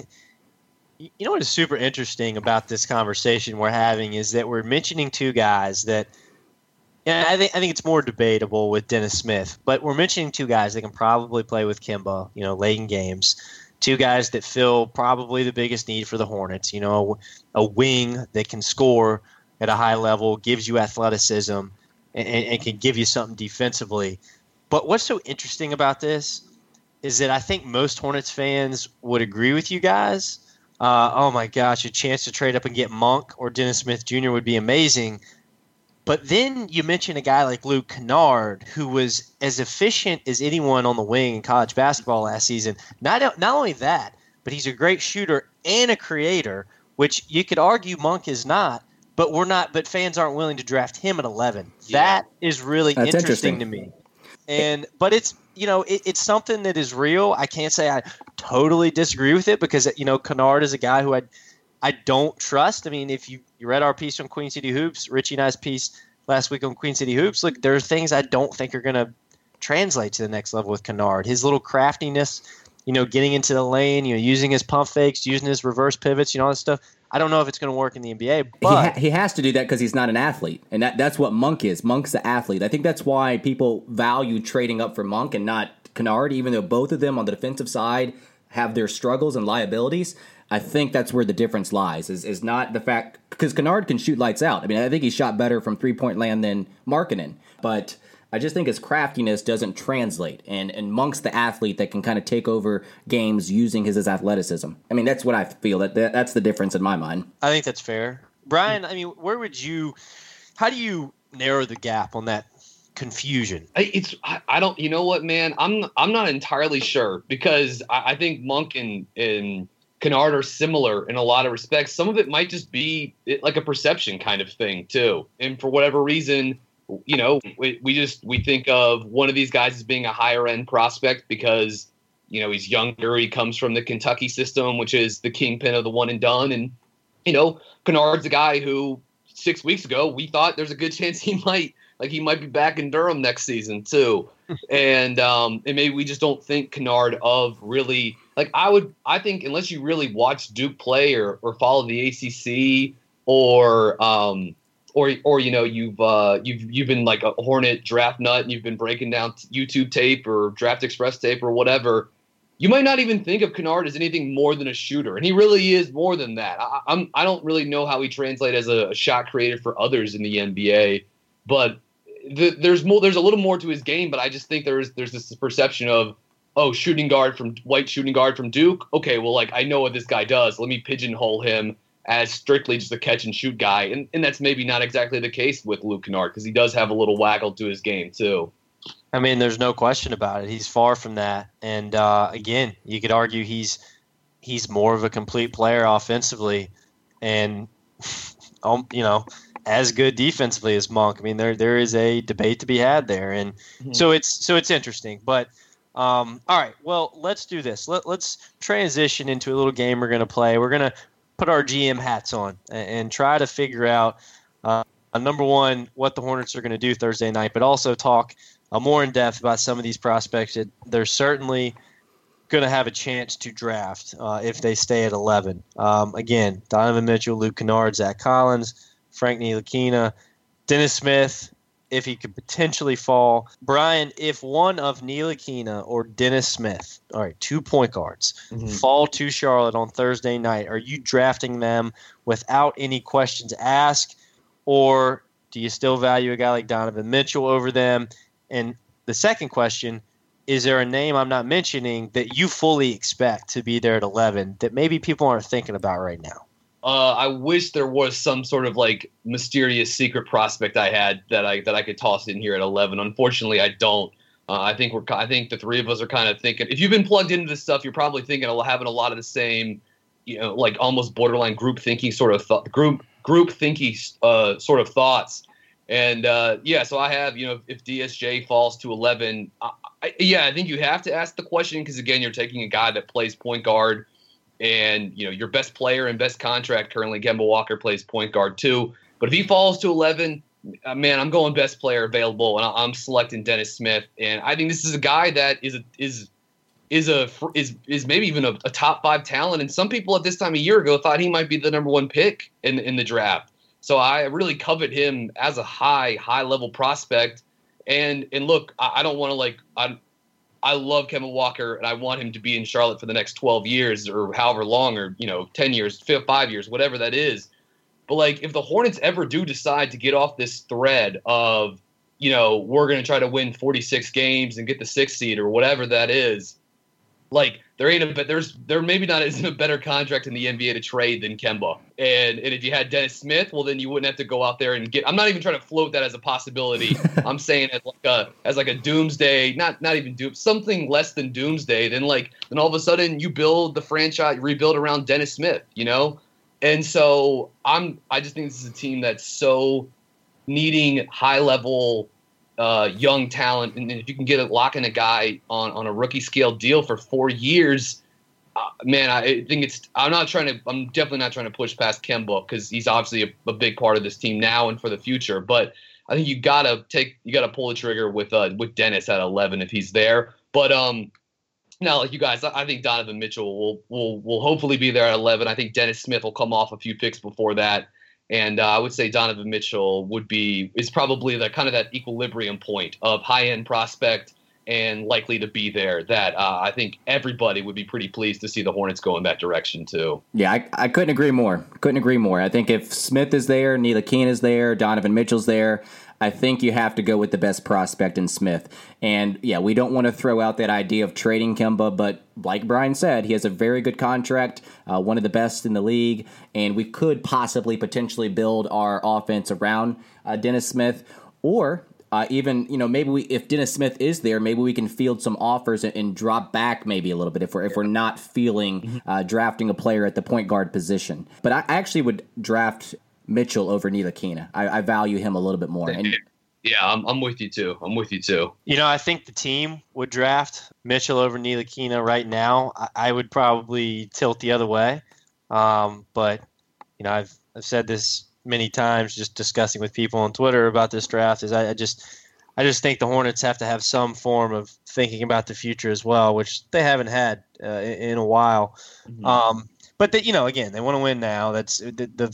you know what is super interesting about this conversation we're having is that we're mentioning two guys that yeah, I think I think it's more debatable with Dennis Smith, but we're mentioning two guys that can probably play with Kemba, you know, late in games. Two guys that fill probably the biggest need for the Hornets, you know, a, a wing that can score at a high level, gives you athleticism, and, and can give you something defensively. But what's so interesting about this is that I think most Hornets fans would agree with you guys. Uh, oh, my gosh, a chance to trade up and get Monk or Dennis Smith Junior would be amazing. But then you mention a guy like Luke Kennard, who was as efficient as anyone on the wing in college basketball last season. Not, not only that, but he's a great shooter and a creator, which you could argue Monk is not. But we're not. But fans aren't willing to draft him at eleven. Yeah. That is really interesting, interesting to me. And but it's you know it, it's something that is real. I can't say I totally disagree with it because you know Kennard is a guy who I I don't trust. I mean, if you, you read our piece on Queen City Hoops, Richie and I's piece last week on Queen City Hoops, look, there are things I don't think are going to translate to the next level with Kennard. His little craftiness, you know, getting into the lane, you know, using his pump fakes, using his reverse pivots, you know, all this stuff. I don't know if it's going to work in the N B A, but he, ha- he has to do that because he's not an athlete, and that that's what Monk is. Monk's the athlete. I think that's why people value trading up for Monk and not Kennard, even though both of them on the defensive side have their struggles and liabilities. I think that's where the difference lies. Is is not the fact because Kennard can shoot lights out. I mean, I think he shot better from three point land than Markkanen, but I just think his craftiness doesn't translate, and and Monk's the athlete that can kind of take over games using his, his athleticism. I mean, that's what I feel. That, that that's the difference in my mind. I think that's fair, Brian. I mean, where would you? How do you narrow the gap on that confusion? It's I, I don't. You know what, man? I'm I'm not entirely sure because I, I think Monk and and Kennard are similar in a lot of respects. Some of it might just be like a perception kind of thing too, and for whatever reason. You know, we, we just we think of one of these guys as being a higher end prospect because, you know, he's younger. He comes from the Kentucky system, which is the kingpin of the one and done. And, you know, Kennard's a guy who six weeks ago we thought there's a good chance he might like he might be back in Durham next season, too. and um, and maybe we just don't think Kennard of really like I would I think unless you really watch Duke play or, or follow the A C C or um Or, or you know, you've uh, you've you've been like a Hornet draft nut and you've been breaking down YouTube tape or Draft Express tape or whatever. You might not even think of Kennard as anything more than a shooter, and he really is more than that. I, I'm I don't really know how he translates as a, a shot creator for others in the N B A, but the, there's more. There's a little more to his game, but I just think there's there's this perception of oh, shooting guard from white shooting guard from Duke. Okay, well, like I know what this guy does. Let me pigeonhole him as strictly just a catch and shoot guy. And, and that's maybe not exactly the case with Luke Kennard because he does have a little waggle to his game too. I mean, there's no question about it. He's far from that. And uh, again, you could argue he's he's more of a complete player offensively and, um, you know, as good defensively as Monk. I mean, there there is a debate to be had there. And mm-hmm. so it's so it's interesting. But um, all right, well, let's do this. Let, let's transition into a little game we're going to play. We're going to put our G M hats on and, and try to figure out uh, uh, number one, what the Hornets are going to do Thursday night, but also talk uh, more in depth about some of these prospects that they're certainly going to have a chance to draft uh, if they stay at eleven. Um, again, Donovan Mitchell, Luke Kennard, Zach Collins, Frank Ntilikina, Dennis Smith, if he could potentially fall. Brian, if one of Ntilikina or Dennis Smith, all right, two point guards, mm-hmm. fall to Charlotte on Thursday night, are you drafting them without any questions asked, or do you still value a guy like Donovan Mitchell over them? And the second question, is there a name I'm not mentioning that you fully expect to be there at eleven that maybe people aren't thinking about right now? Uh, I wish there was some sort of like mysterious secret prospect I had that I that I could toss in here at eleven. Unfortunately, I don't. Uh, I think we're I think the three of us are kind of thinking. If you've been plugged into this stuff, you're probably thinking of having a lot of the same, you know, like almost borderline group thinking sort of th- group group thinking uh, sort of thoughts. And uh, yeah, so I have, you know, if D S J falls to eleven, I, I, yeah, I think you have to ask the question because again, you're taking a guy that plays point guard. And, you know, your best player and best contract currently, Kemba Walker, plays point guard too. But if he falls to eleven, uh, man, I'm going best player available, and I'm selecting Dennis Smith. And I think this is a guy that is a, is is a is is maybe even a, a top five talent. And some people at this time a year ago thought he might be the number one pick in in the draft. So I really covet him as a high high level prospect. And and look, I, I don't want to like I. I love Kemba Walker, and I want him to be in Charlotte for the next twelve years or however long, or, you know, ten years, five years, whatever that is. But, like, if the Hornets ever do decide to get off this thread of, you know, we're going to try to win forty-six games and get the sixth seed or whatever that is, like, there ain't a, but there's, there maybe not isn't a better contract in the N B A to trade than Kemba. And, and if you had Dennis Smith, well, then you wouldn't have to go out there and get, I'm not even trying to float that as a possibility. I'm saying as like a, as like a doomsday, not, not even doom, something less than doomsday. Then like, then all of a sudden you build the franchise, rebuild around Dennis Smith, you know? And so I'm, I just think this is a team that's so needing high level, Uh, young talent, and if you can get a lock in a guy on, on a rookie scale deal for four years, uh, man, I think it's. I'm not trying to. I'm definitely not trying to push past Kemba because he's obviously a, a big part of this team now and for the future. But I think you gotta take, you gotta pull the trigger with uh, with Dennis at eleven if he's there. But um, now like you guys, I think Donovan Mitchell will will will hopefully be there at eleven. I think Dennis Smith will come off a few picks before that. And uh, I would say Donovan Mitchell would be is probably the kind of that equilibrium point of high end prospect and likely to be there. That uh, I think everybody would be pretty pleased to see the Hornets go in that direction too. Yeah, I, I couldn't agree more. Couldn't agree more. I think if Smith is there, Ntilikina is there, Donovan Mitchell's there, I think you have to go with the best prospect in Smith. And yeah, we don't want to throw out that idea of trading Kemba, but like Brian said, he has a very good contract, uh, one of the best in the league, and we could possibly potentially build our offense around uh, Dennis Smith, or uh, even, you know, maybe we, if Dennis Smith is there, maybe we can field some offers and, and drop back maybe a little bit if we're if we're not feeling uh, drafting a player at the point guard position. But I actually would draft Mitchell over Ntilikina. I, I value him a little bit more. And yeah, I'm, I'm with you too. I'm with you too. You know, I think the team would draft Mitchell over Ntilikina right now. I, I would probably tilt the other way. Um, but, you know, I've, I've said this many times just discussing with people on Twitter about this draft is I, I just I just think the Hornets have to have some form of thinking about the future as well, which they haven't had uh, in, in a while. Mm-hmm. Um, but, they, you know, again, they want to win now. That's the, the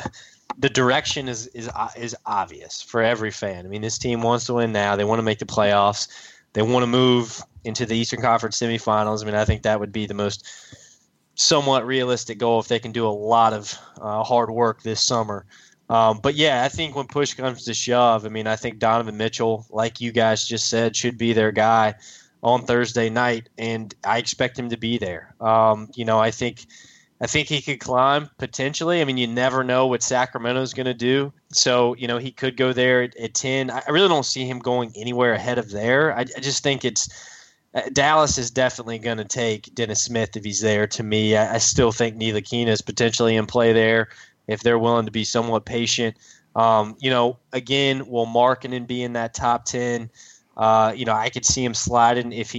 The direction is, is is obvious for every fan. I mean, this team wants to win now. They want to make the playoffs. They want to move into the Eastern Conference semifinals. I mean, I think that would be the most somewhat realistic goal if they can do a lot of uh, hard work this summer. Um, but, yeah, I think when push comes to shove, I mean, I think Donovan Mitchell, like you guys just said, should be their guy on Thursday night, and I expect him to be there. Um, you know, I think – I think he could climb potentially. I mean, you never know what Sacramento's going to do. So, you know, he could go there at, at ten. I really don't see him going anywhere ahead of there. I, I just think it's uh, Dallas is definitely going to take Dennis Smith if he's there. To me, I, I still think Ntilikina is potentially in play there if they're willing to be somewhat patient. Um, you know, again, will Markkanen be in that top ten? Uh, you know, I could see him sliding if he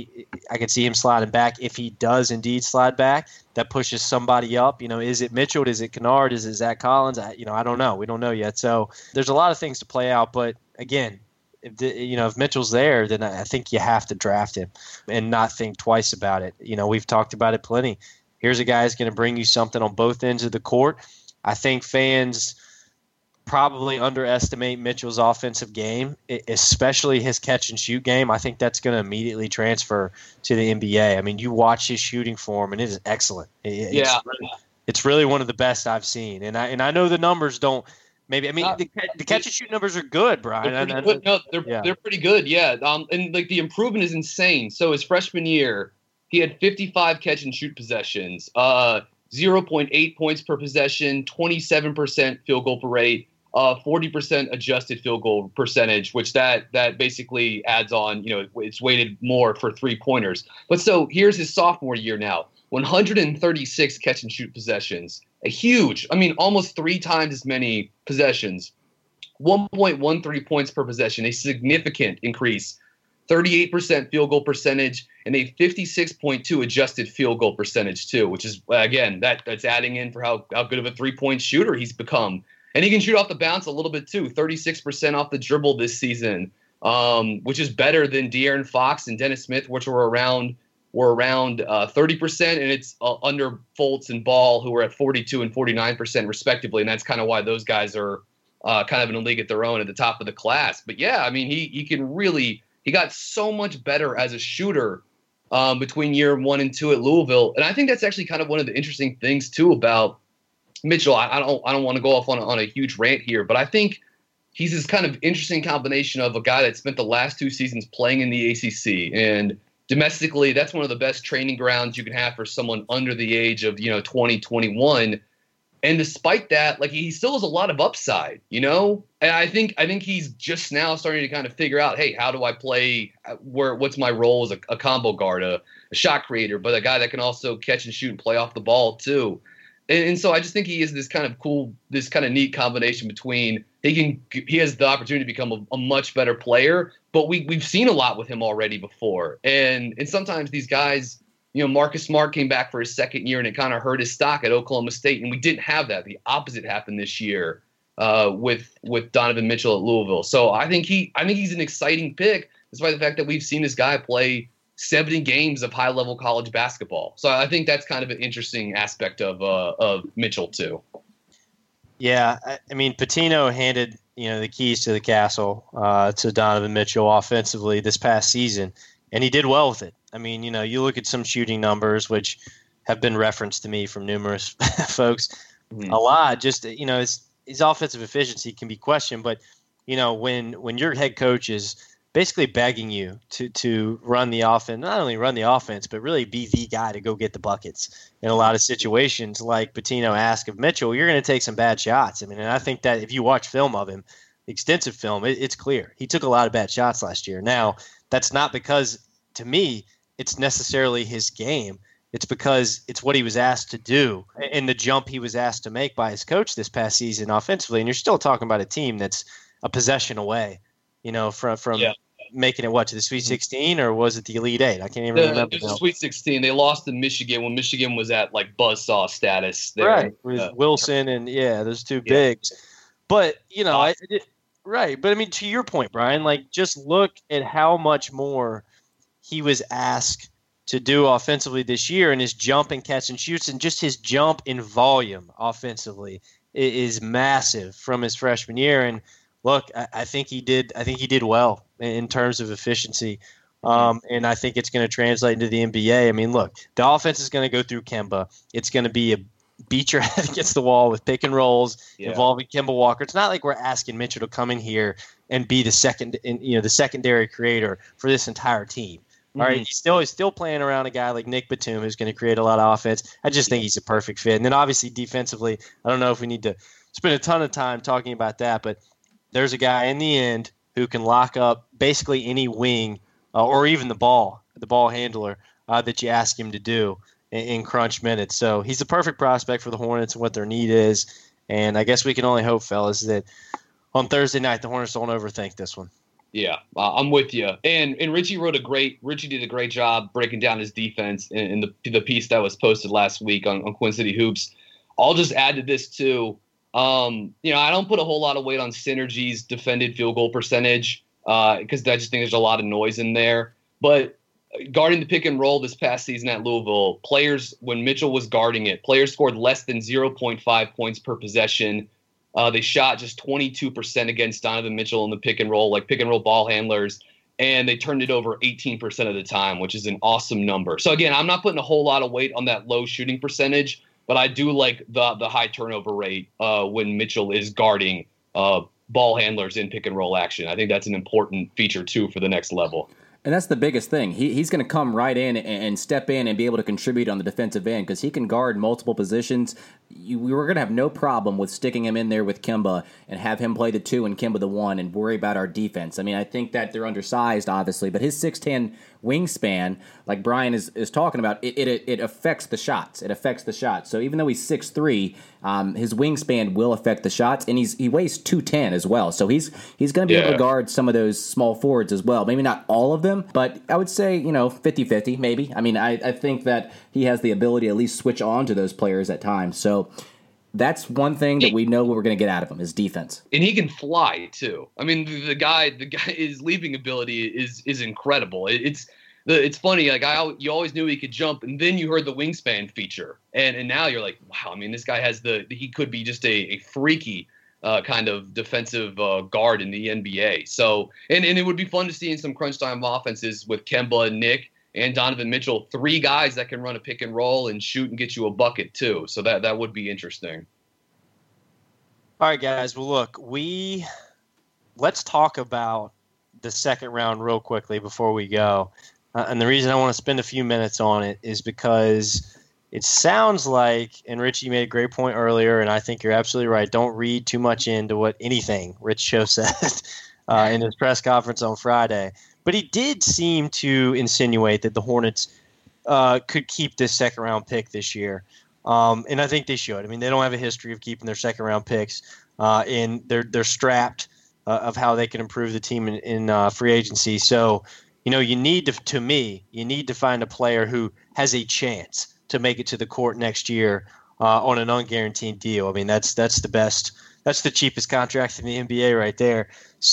I could see him sliding back. If he does indeed slide back, that pushes somebody up. You know, is it Mitchell? Is it Kennard? Is it Zach Collins? I, you know, I don't know. We don't know yet. So there's a lot of things to play out. But again, if the, you know, if Mitchell's there, then I think you have to draft him and not think twice about it. You know, we've talked about it plenty. Here's a guy who's going to bring you something on both ends of the court. I think fans probably underestimate Mitchell's offensive game, especially his catch and shoot game. I think that's going to immediately transfer to the N B A. I mean, you watch his shooting form, and it is excellent. It's yeah, really, it's really one of the best I've seen. And I and I know the numbers don't. Maybe I mean uh, the, the catch and shoot numbers are good, Brian. They're pretty good. No, they're yeah. they're pretty good. Yeah, um, and like the improvement is insane. So his freshman year, he had fifty-five catch and shoot possessions, uh, zero point eight points per possession, twenty-seven percent field goal per rate. Uh, forty percent adjusted field goal percentage, which that that basically adds on, you know, it's weighted more for three pointers. But so here's his sophomore year now, one hundred thirty-six catch and shoot possessions, a huge, I mean, almost three times as many possessions, one point one three points per possession, a significant increase, thirty-eight percent field goal percentage, and a fifty-six point two adjusted field goal percentage too, which is, again, that that's adding in for how, how good of a three-point shooter he's become. And he can shoot off the bounce a little bit too, thirty-six percent off the dribble this season, um, which is better than De'Aaron Fox and Dennis Smith, which were around were around uh, thirty percent, and it's uh, under Fultz and Ball, who are at forty-two and forty-nine percent respectively. And that's kind of why those guys are uh, kind of in a league at their own at the top of the class. But yeah, I mean, he he can really he got so much better as a shooter um, between year one and two at Louisville, and I think that's actually kind of one of the interesting things too about Mitchell. I, I don't I don't want to go off on a, on a huge rant here, but I think he's this kind of interesting combination of a guy that spent the last two seasons playing in the A C C, and domestically, that's one of the best training grounds you can have for someone under the age of, you know, twenty, twenty-one. And despite that, like, he still has a lot of upside, you know? And I think I think he's just now starting to kind of figure out, hey, how do I play? Where what's my role as a, a combo guard, a, a shot creator, but a guy that can also catch and shoot and play off the ball too. And, and so I just think he is this kind of cool, this kind of neat combination between he can he has the opportunity to become a, a much better player, but we we've seen a lot with him already before. And and sometimes these guys, you know, Marcus Smart came back for his second year and it kind of hurt his stock at Oklahoma State, and we didn't have that. The opposite happened this year uh, with with Donovan Mitchell at Louisville. So I think he I think he's an exciting pick, despite the fact that we've seen this guy play seventy games of high-level college basketball. So I think that's kind of an interesting aspect of uh, of Mitchell too. Yeah, I, I mean, Pitino handed, you know, the keys to the castle uh, to Donovan Mitchell offensively this past season, and he did well with it. I mean, you know, you look at some shooting numbers, which have been referenced to me from numerous folks mm-hmm. a lot. Just, you know, his, his offensive efficiency can be questioned, but, you know, when when your head coach is basically begging you to to run the offense, not only run the offense, but really be the guy to go get the buckets. In a lot of situations, like Pitino asked of Mitchell, you're going to take some bad shots. I mean, and I think that if you watch film of him, extensive film, it, it's clear. He took a lot of bad shots last year. Now, that's not because, to me, it's necessarily his game. It's because it's what he was asked to do and the jump he was asked to make by his coach this past season offensively. And you're still talking about a team that's a possession away, you know, from from yeah. making it, what, to the Sweet sixteen, or was it the Elite Eight? I can't even the, remember. It was the Sweet sixteen. They lost to Michigan when Michigan was at, like, buzzsaw status. There. Right, with uh, Wilson and, yeah, those two yeah. bigs. But, you know, I, it, right. But, I mean, to your point, Brian, like, just look at how much more he was asked to do offensively this year, and his jump and catch and shoots, and just his jump in volume offensively is massive from his freshman year. And look, I, I think he did. I think he did well in terms of efficiency, um, and I think it's going to translate into the N B A. I mean, look, the offense is going to go through Kemba. It's going to be a beat your head against the wall with pick and rolls yeah. involving Kemba Walker. It's not like we're asking Mitchell to come in here and be the second, you know, the secondary creator for this entire team. All right, he's still he's still playing around a guy like Nick Batum, who's going to create a lot of offense. I just think he's a perfect fit. And then obviously defensively, I don't know if we need to spend a ton of time talking about that, but there's a guy in the end who can lock up basically any wing uh, or even the ball, the ball handler uh, that you ask him to do in, in crunch minutes. So he's the perfect prospect for the Hornets and what their need is. And I guess we can only hope, fellas, that on Thursday night the Hornets don't overthink this one. Yeah, uh, I'm with you. And and Richie wrote a great Richie did a great job breaking down his defense in, in the the piece that was posted last week on, on Quinn City Hoops. I'll just add to this too. Um, you know, I don't put a whole lot of weight on Synergy's defended field goal percentage because uh, I just think there's a lot of noise in there. But guarding the pick and roll this past season at Louisville, players, when Mitchell was guarding it, players scored less than zero point five points per possession. Uh, they shot just twenty-two percent against Donovan Mitchell in the pick and roll, like pick and roll ball handlers, and they turned it over eighteen percent of the time, which is an awesome number. So again, I'm not putting a whole lot of weight on that low shooting percentage, but I do like the the high turnover rate uh, when Mitchell is guarding uh, ball handlers in pick and roll action. I think that's an important feature too for the next level. And that's the biggest thing. He, he's going to come right in and step in and be able to contribute on the defensive end because he can guard multiple positions. You, we were going to have no problem with sticking him in there with Kemba and have him play the two and Kemba the one and worry about our defense. I mean, I think that they're undersized, obviously, but his six ten wingspan, like Brian is, is talking about, it, it it affects the shots. It affects the shots. So even though he's six three, um, his wingspan will affect the shots, and he's he weighs two ten as well. So he's he's going to be yeah. able to guard some of those small forwards as well. Maybe not all of them, but I would say, you know, fifty-fifty maybe. I mean, I, I think that he has the ability to at least switch on to those players at times. So that's one thing that we know what we're going to get out of him is defense. And he can fly too. I mean, the, the guy, the guy, his leaping ability is is incredible. It, it's the it's funny. Like I, you always knew he could jump, and then you heard the wingspan feature, and and now you're like, wow. I mean, this guy has the he could be just a, a freaky uh, kind of defensive uh, guard in the N B A. So and and it would be fun to see in some crunch time offenses with Kemba and Nick and Donovan Mitchell, three guys that can run a pick and roll and shoot and get you a bucket too. So that, that would be interesting. All right, guys. Well, look, we let's talk about the second round real quickly before we go. Uh, and the reason I want to spend a few minutes on it is because it sounds like, and Richie made a great point earlier, and I think you're absolutely right. Don't read too much into what anything Rich Cho said uh, in his press conference on Friday. But he did seem to insinuate that the Hornets uh, could keep this second-round pick this year. Um, and I think they should. I mean, they don't have a history of keeping their second-round picks, uh, and they're they're strapped uh, of how they can improve the team in, in uh, free agency. So, you know, you need to, to me, you need to find a player who has a chance to make it to the court next year uh, on an unguaranteed deal. I mean, that's that's the best. That's the cheapest contract in the N B A right there.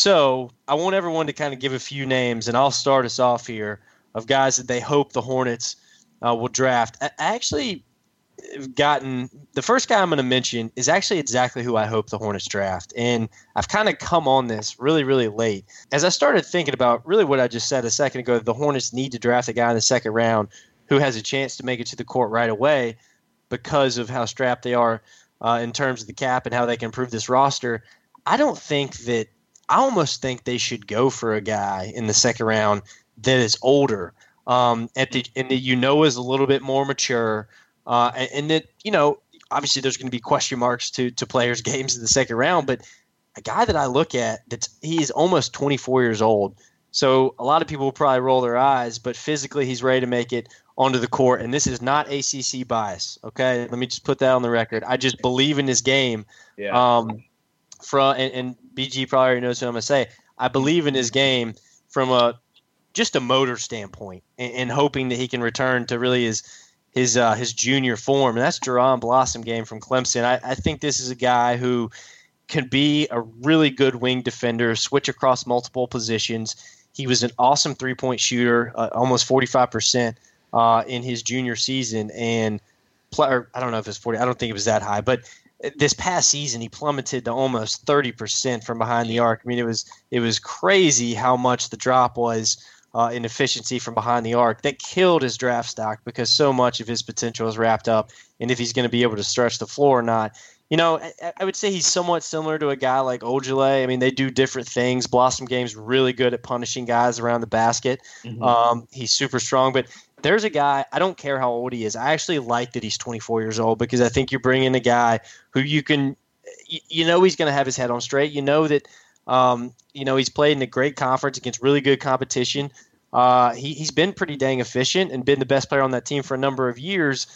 So I want everyone to kind of give a few names, and I'll start us off here, of guys that they hope the Hornets uh, will draft. I actually have gotten – the first guy I'm going to mention is actually exactly who I hope the Hornets draft. And I've kind of come on this really, really late. As I started thinking about really what I just said a second ago, the Hornets need to draft a guy in the second round who has a chance to make it to the court right away because of how strapped they are Uh, in terms of the cap and how they can improve this roster. I don't think that – I almost think they should go for a guy in the second round that is older um, at the, and that you know is a little bit more mature uh, and, and that, you know, obviously there's going to be question marks to to players' games in the second round, but a guy that I look at, that's he is almost twenty-four years old. So a lot of people will probably roll their eyes, but physically he's ready to make it onto the court, and this is not A C C bias, okay? Let me just put that on the record. I just believe in his game. Yeah. Um, from and, and B G probably already knows what I'm going to say. I believe in his game from a just a motor standpoint and, and hoping that he can return to really his his uh, his junior form, and that's Jerron Blossom game from Clemson. I, I think this is a guy who can be a really good wing defender, switch across multiple positions. He was an awesome three-point shooter, uh, almost forty-five percent uh, in his junior season. And pl- or I don't know if it's forty. I don't think it was that high. But this past season, he plummeted to almost thirty percent from behind the arc. I mean, it was it was crazy how much the drop was uh, in efficiency from behind the arc. That killed his draft stock because so much of his potential is wrapped up in if he's going to be able to stretch the floor or not. You know, I, I would say he's somewhat similar to a guy like Ojale. I mean, they do different things. Blossom Game's really good at punishing guys around the basket. Mm-hmm. Um, he's super strong. But there's a guy, I don't care how old he is. I actually like that he's twenty-four years old because I think you're bringing a guy who you can you, – you know he's going to have his head on straight. You know that um, you know he's played in a great conference against really good competition. Uh, he, he's been pretty dang efficient and been the best player on that team for a number of years.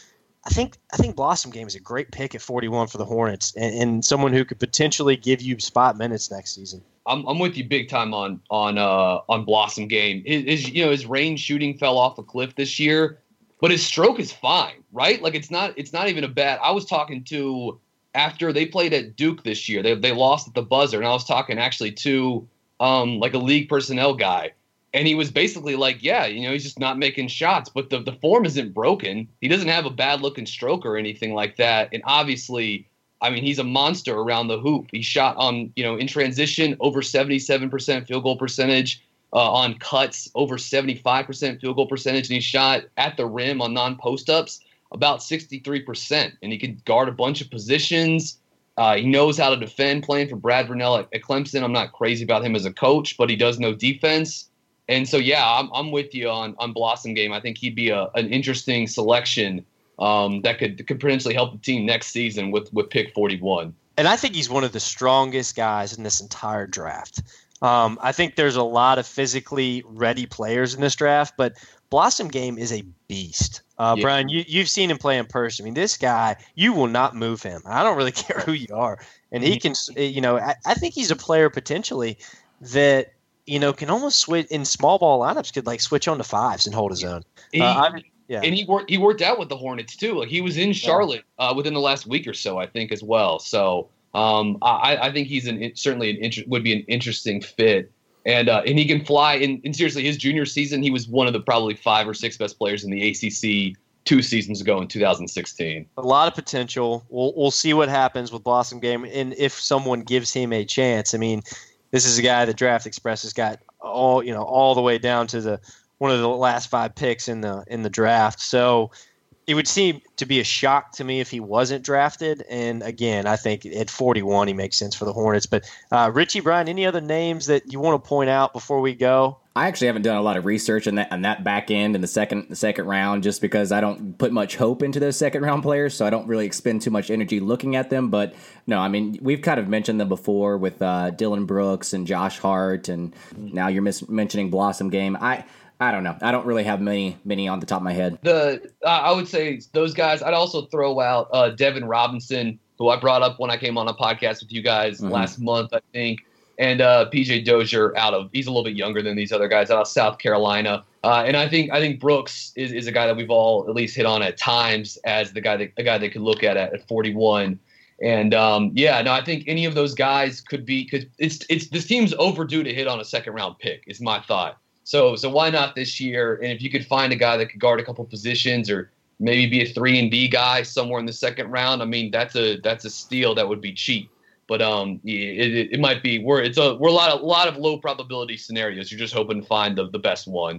I think I think Blossom Game is a great pick at forty-one for the Hornets, and, and someone who could potentially give you spot minutes next season. I'm I'm with you big time on on uh, on Blossom Game. His, his you know his range shooting fell off a cliff this year, but his stroke is fine, right? Like it's not it's not even a bad. I was talking to after they played at Duke this year. They they lost at the buzzer, and I was talking actually to um like a league personnel guy. And he was basically like, yeah, you know, he's just not making shots, but the, the form isn't broken. He doesn't have a bad looking stroke or anything like that. And obviously, I mean, he's a monster around the hoop. He shot on, you know, in transition, over seventy-seven percent field goal percentage, uh, on cuts, over seventy-five percent field goal percentage. And he shot at the rim on non-post ups about sixty-three percent. And he can guard a bunch of positions. Uh, he knows how to defend, playing for Brad Vernell at, at Clemson. I'm not crazy about him as a coach, but he does know defense. And so, yeah, I'm I'm with you on, on Blossom Game. I think he'd be a, an interesting selection um, that could could potentially help the team next season with, with pick forty-one. And I think he's one of the strongest guys in this entire draft. Um, I think there's a lot of physically ready players in this draft, but Blossom Game is a beast. Uh, yeah. Brian, you, you've seen him play in person. I mean, this guy, you will not move him. I don't really care who you are. And he can, you know, I, I think he's a player potentially that – you know, can almost switch in small ball lineups, could like switch on to fives and hold his own. He, uh, yeah. And he worked he worked out with the Hornets too. Like he was in Charlotte uh, within the last week or so, I think, as well. So um, I, I think he's an certainly an inter- would be an interesting fit. And uh, and he can fly. And, and seriously, his junior season, he was one of the probably five or six best players in the A C C two seasons ago in two thousand sixteen. A lot of potential. We'll we'll see what happens with Blossom Game, and if someone gives him a chance. I mean, this is a guy that Draft Express has got all you know all the way down to the one of the last five picks in the in the draft. So it would seem to be a shock to me if he wasn't drafted. And again, I think at forty-one he makes sense for the Hornets. But uh, Richie, Brian, any other names that you want to point out before we go? I actually haven't done a lot of research on that on that back end in the second the second round, just because I don't put much hope into those second round players, so I don't really expend too much energy looking at them. But no, I mean, we've kind of mentioned them before with uh, Dylan Brooks and Josh Hart, and now you're mis- mentioning Blossom Game. I I don't know. I don't really have many many on the top of my head. The uh, I would say those guys. I'd also throw out uh, Devin Robinson, who I brought up when I came on a podcast with you guys mm-hmm. last month, I think. And uh, P J Dozier out of he's a little bit younger than these other guys out of South Carolina, uh, and I think I think Brooks is, is a guy that we've all at least hit on at times as the guy that a guy they could look at at, at forty-one. And um, yeah, no, I think any of those guys could be because it's it's this team's overdue to hit on a second round pick is my thought. So so why not this year? And if you could find a guy that could guard a couple positions or maybe be a three and D guy somewhere in the second round, I mean that's a that's a steal that would be cheap. But um, it, it might be we're it's a we're a lot of lot of low probability scenarios. You're just hoping to find the, the best one.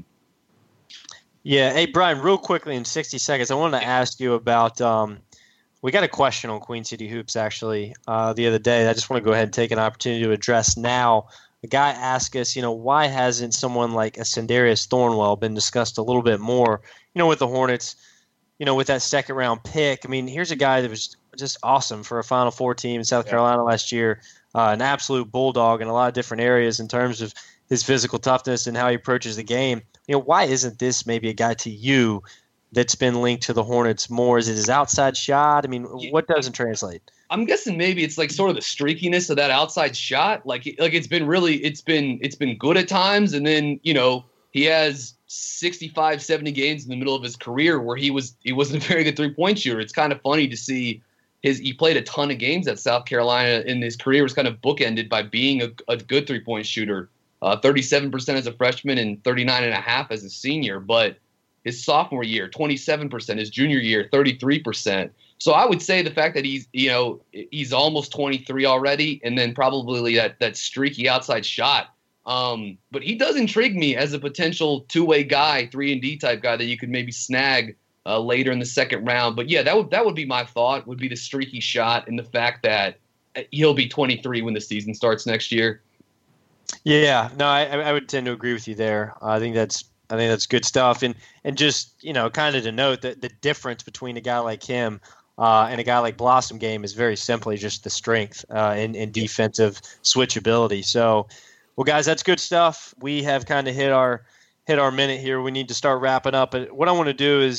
Yeah. Hey, Brian, real quickly in sixty seconds, I wanted to ask you about. Um, we got a question on Queen City Hoops actually uh, the other day. I just want to go ahead and take an opportunity to address now. The guy asked us, you know, why hasn't someone like a Sindarius Thornwell been discussed a little bit more? You know, with the Hornets, you know, with that second round pick. I mean, here's a guy that was just awesome for a Final Four team in South Carolina last year. Uh, an absolute bulldog in a lot of different areas in terms of his physical toughness and how he approaches the game. You know, why isn't this maybe a guy to you that's been linked to the Hornets more? Is it his outside shot? I mean, what doesn't translate? I'm guessing maybe it's like sort of the streakiness of that outside shot. Like, like it's been really, it's been, it's been good at times. And then, you know, he has sixty-five, seventy games in the middle of his career where he was, he wasn't a very good three point shooter. It's kind of funny to see his, he played a ton of games at South Carolina, and his career was kind of bookended by being a, a good three point shooter, uh, thirty-seven percent as a freshman and thirty-nine and a half as a senior. But his sophomore year, twenty-seven percent, his junior year, thirty-three percent. So I would say the fact that he's, you know, he's almost twenty-three already, and then probably that, that streaky outside shot. Um, but he does intrigue me as a potential two-way guy, three and D type guy that you could maybe snag uh, later in the second round. But yeah, that would that would be my thought. Would be the streaky shot and the fact that he'll be twenty-three when the season starts next year. Yeah, no, I, I would tend to agree with you there. I think that's I think that's good stuff. And and just you know, kind of to note that the difference between a guy like him uh, and a guy like Blossom Game is very simply just the strength uh, and, and defensive switchability. So. Well, guys, that's good stuff. We have kind of hit our hit our minute here. We need to start wrapping up. But what I want to do is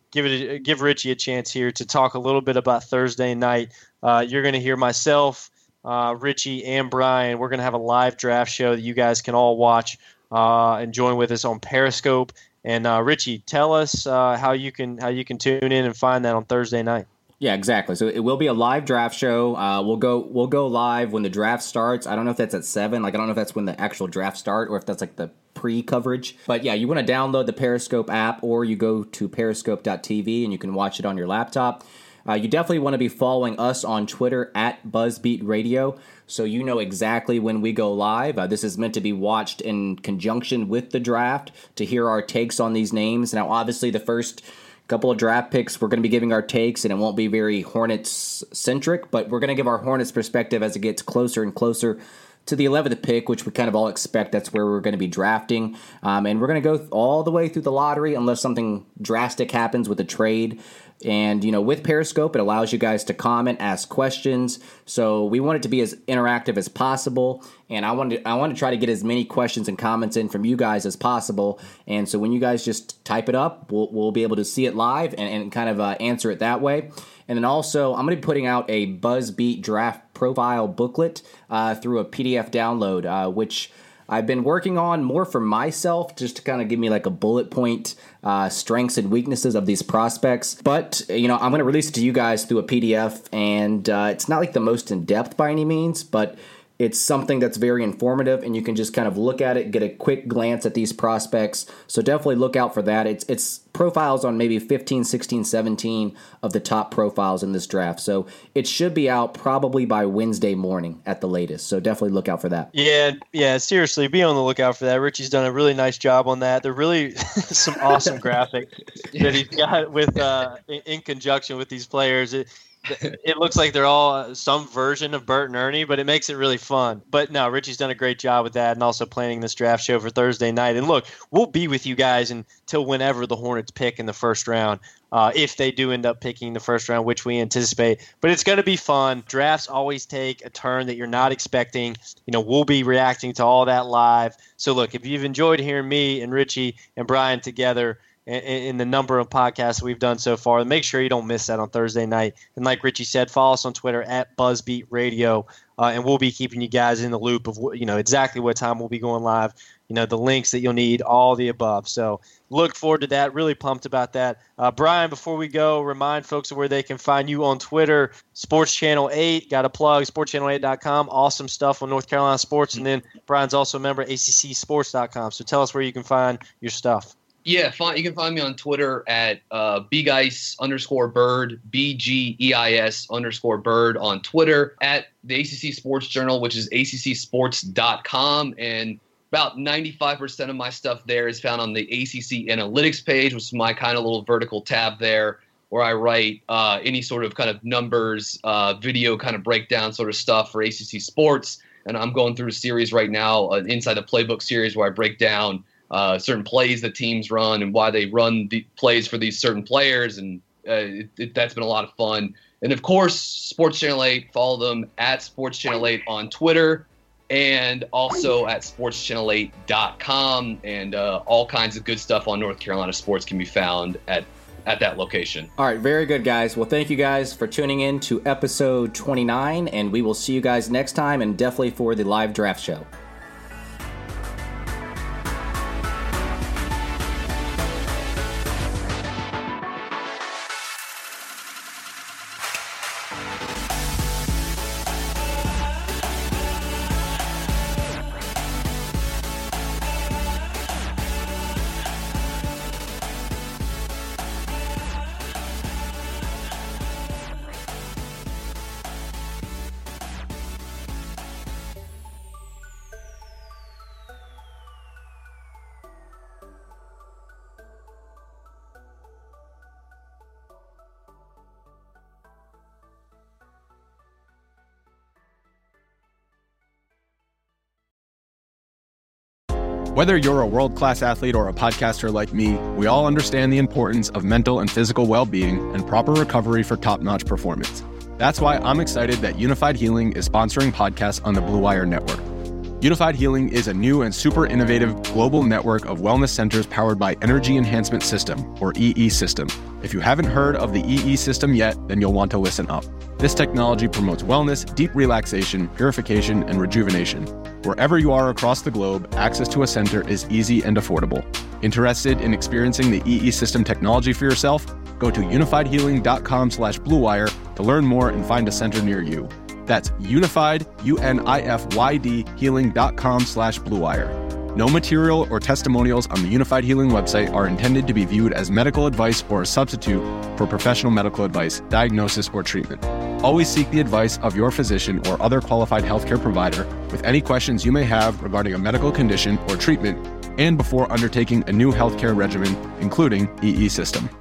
give it a, give Richie a chance here to talk a little bit about Thursday night. Uh, you're going to hear myself, uh, Richie, and Brian. We're going to have a live draft show that you guys can all watch uh, and join with us on Periscope. And uh, Richie, tell us uh, how you can how you can tune in and find that on Thursday night. Yeah, exactly. So it will be a live draft show. Uh, we'll go we'll go live when the draft starts. I don't know if that's at seven. Like I don't know if that's when the actual draft start or if that's like the pre-coverage. But yeah, you want to download the Periscope app or you go to periscope dot t v and you can watch it on your laptop. Uh, you definitely want to be following us on Twitter at BuzzBeat Radio so you know exactly when we go live. Uh, this is meant to be watched in conjunction with the draft to hear our takes on these names. Now, obviously, the first couple of draft picks, we're going to be giving our takes, and it won't be very Hornets-centric, but we're going to give our Hornets perspective as it gets closer and closer to the eleventh pick, which we kind of all expect that's where we're going to be drafting. Um, and we're going to go th- all the way through the lottery unless something drastic happens with a trade. And, you know, with Periscope, it allows you guys to comment, ask questions. So we want it to be as interactive as possible. And I want to I want to try to get as many questions and comments in from you guys as possible. And so when you guys just type it up, we'll, we'll be able to see it live and, and kind of uh, answer it that way. And then also, I'm going to be putting out a BuzzBeat draft profile booklet uh, through a P D F download, uh, which I've been working on more for myself, just to kind of give me like a bullet point uh, strengths and weaknesses of these prospects. But, you know, I'm going to release it to you guys through a P D F, and uh, it's not like the most in-depth by any means, but it's something that's very informative, and you can just kind of look at it, get a quick glance at these prospects. So definitely look out for that. It's it's profiles on maybe fifteen, sixteen, seventeen of the top profiles in this draft. So it should be out probably by Wednesday morning at the latest. So definitely look out for that. Yeah, yeah, seriously, be on the lookout for that. Richie's done a really nice job on that. They're really some awesome graphics that he's got with uh, in, in conjunction with these players. It, It looks like they're all some version of Bert and Ernie, but it makes it really fun. But no, Richie's done a great job with that and also planning this draft show for Thursday night. And look, we'll be with you guys until whenever the Hornets pick in the first round, uh, if they do end up picking the first round, which we anticipate. But it's going to be fun. Drafts always take a turn that you're not expecting. You know, we'll be reacting to all that live. So look, if you've enjoyed hearing me and Richie and Brian together in the number of podcasts we've done so far, make sure you don't miss that on Thursday night. And like Richie said, follow us on Twitter at BuzzBeat Radio, uh, and we'll be keeping you guys in the loop of you know exactly what time we'll be going live, you know, the links that you'll need, all the above. So look forward to that. Really pumped about that. Uh, Brian, before we go, remind folks of where they can find you on Twitter. Sports Channel eight, got a plug, sports channel eight dot com. Awesome stuff on North Carolina sports. And then Brian's also a member of A C C sports dot com. So tell us where you can find your stuff. Yeah, find, you can find me on Twitter at uh, bgeis underscore bird, B G E I S underscore bird on Twitter, at the A C C Sports Journal, which is A C C sports dot com. And about ninety-five percent of my stuff there is found on the A C C Analytics page, which is my kind of little vertical tab there where I write uh, any sort of kind of numbers, uh, video kind of breakdown sort of stuff for A C C Sports. And I'm going through a series right now, an Inside the Playbook series, where I break down Uh, certain plays that teams run and why they run the plays for these certain players. And uh, it, it, that's been a lot of fun. And, of course, Sports Channel eight, follow them at Sports Channel eight on Twitter and also at sports channel eight dot com. And uh, all kinds of good stuff on North Carolina sports can be found at, at that location. All right, very good, guys. Well, thank you guys for tuning in to episode twenty-nine, and we will see you guys next time and definitely for the live draft show. Whether you're a world-class athlete or a podcaster like me, we all understand the importance of mental and physical well-being and proper recovery for top-notch performance. That's why I'm excited that Unified Healing is sponsoring podcasts on the Blue Wire Network. Unified Healing is a new and super innovative global network of wellness centers powered by Energy Enhancement System, or E E System. If you haven't heard of the E E System yet, then you'll want to listen up. This technology promotes wellness, deep relaxation, purification, and rejuvenation. Wherever you are across the globe, access to a center is easy and affordable. Interested in experiencing the E E System technology for yourself? Go to unified healing dot com slash blue wire to learn more and find a center near you. That's unified, U N I F Y D, healing.com slash blue wire. No material or testimonials on the Unified Healing website are intended to be viewed as medical advice or a substitute for professional medical advice, diagnosis, or treatment. Always seek the advice of your physician or other qualified healthcare provider with any questions you may have regarding a medical condition or treatment and before undertaking a new healthcare regimen, including E E System.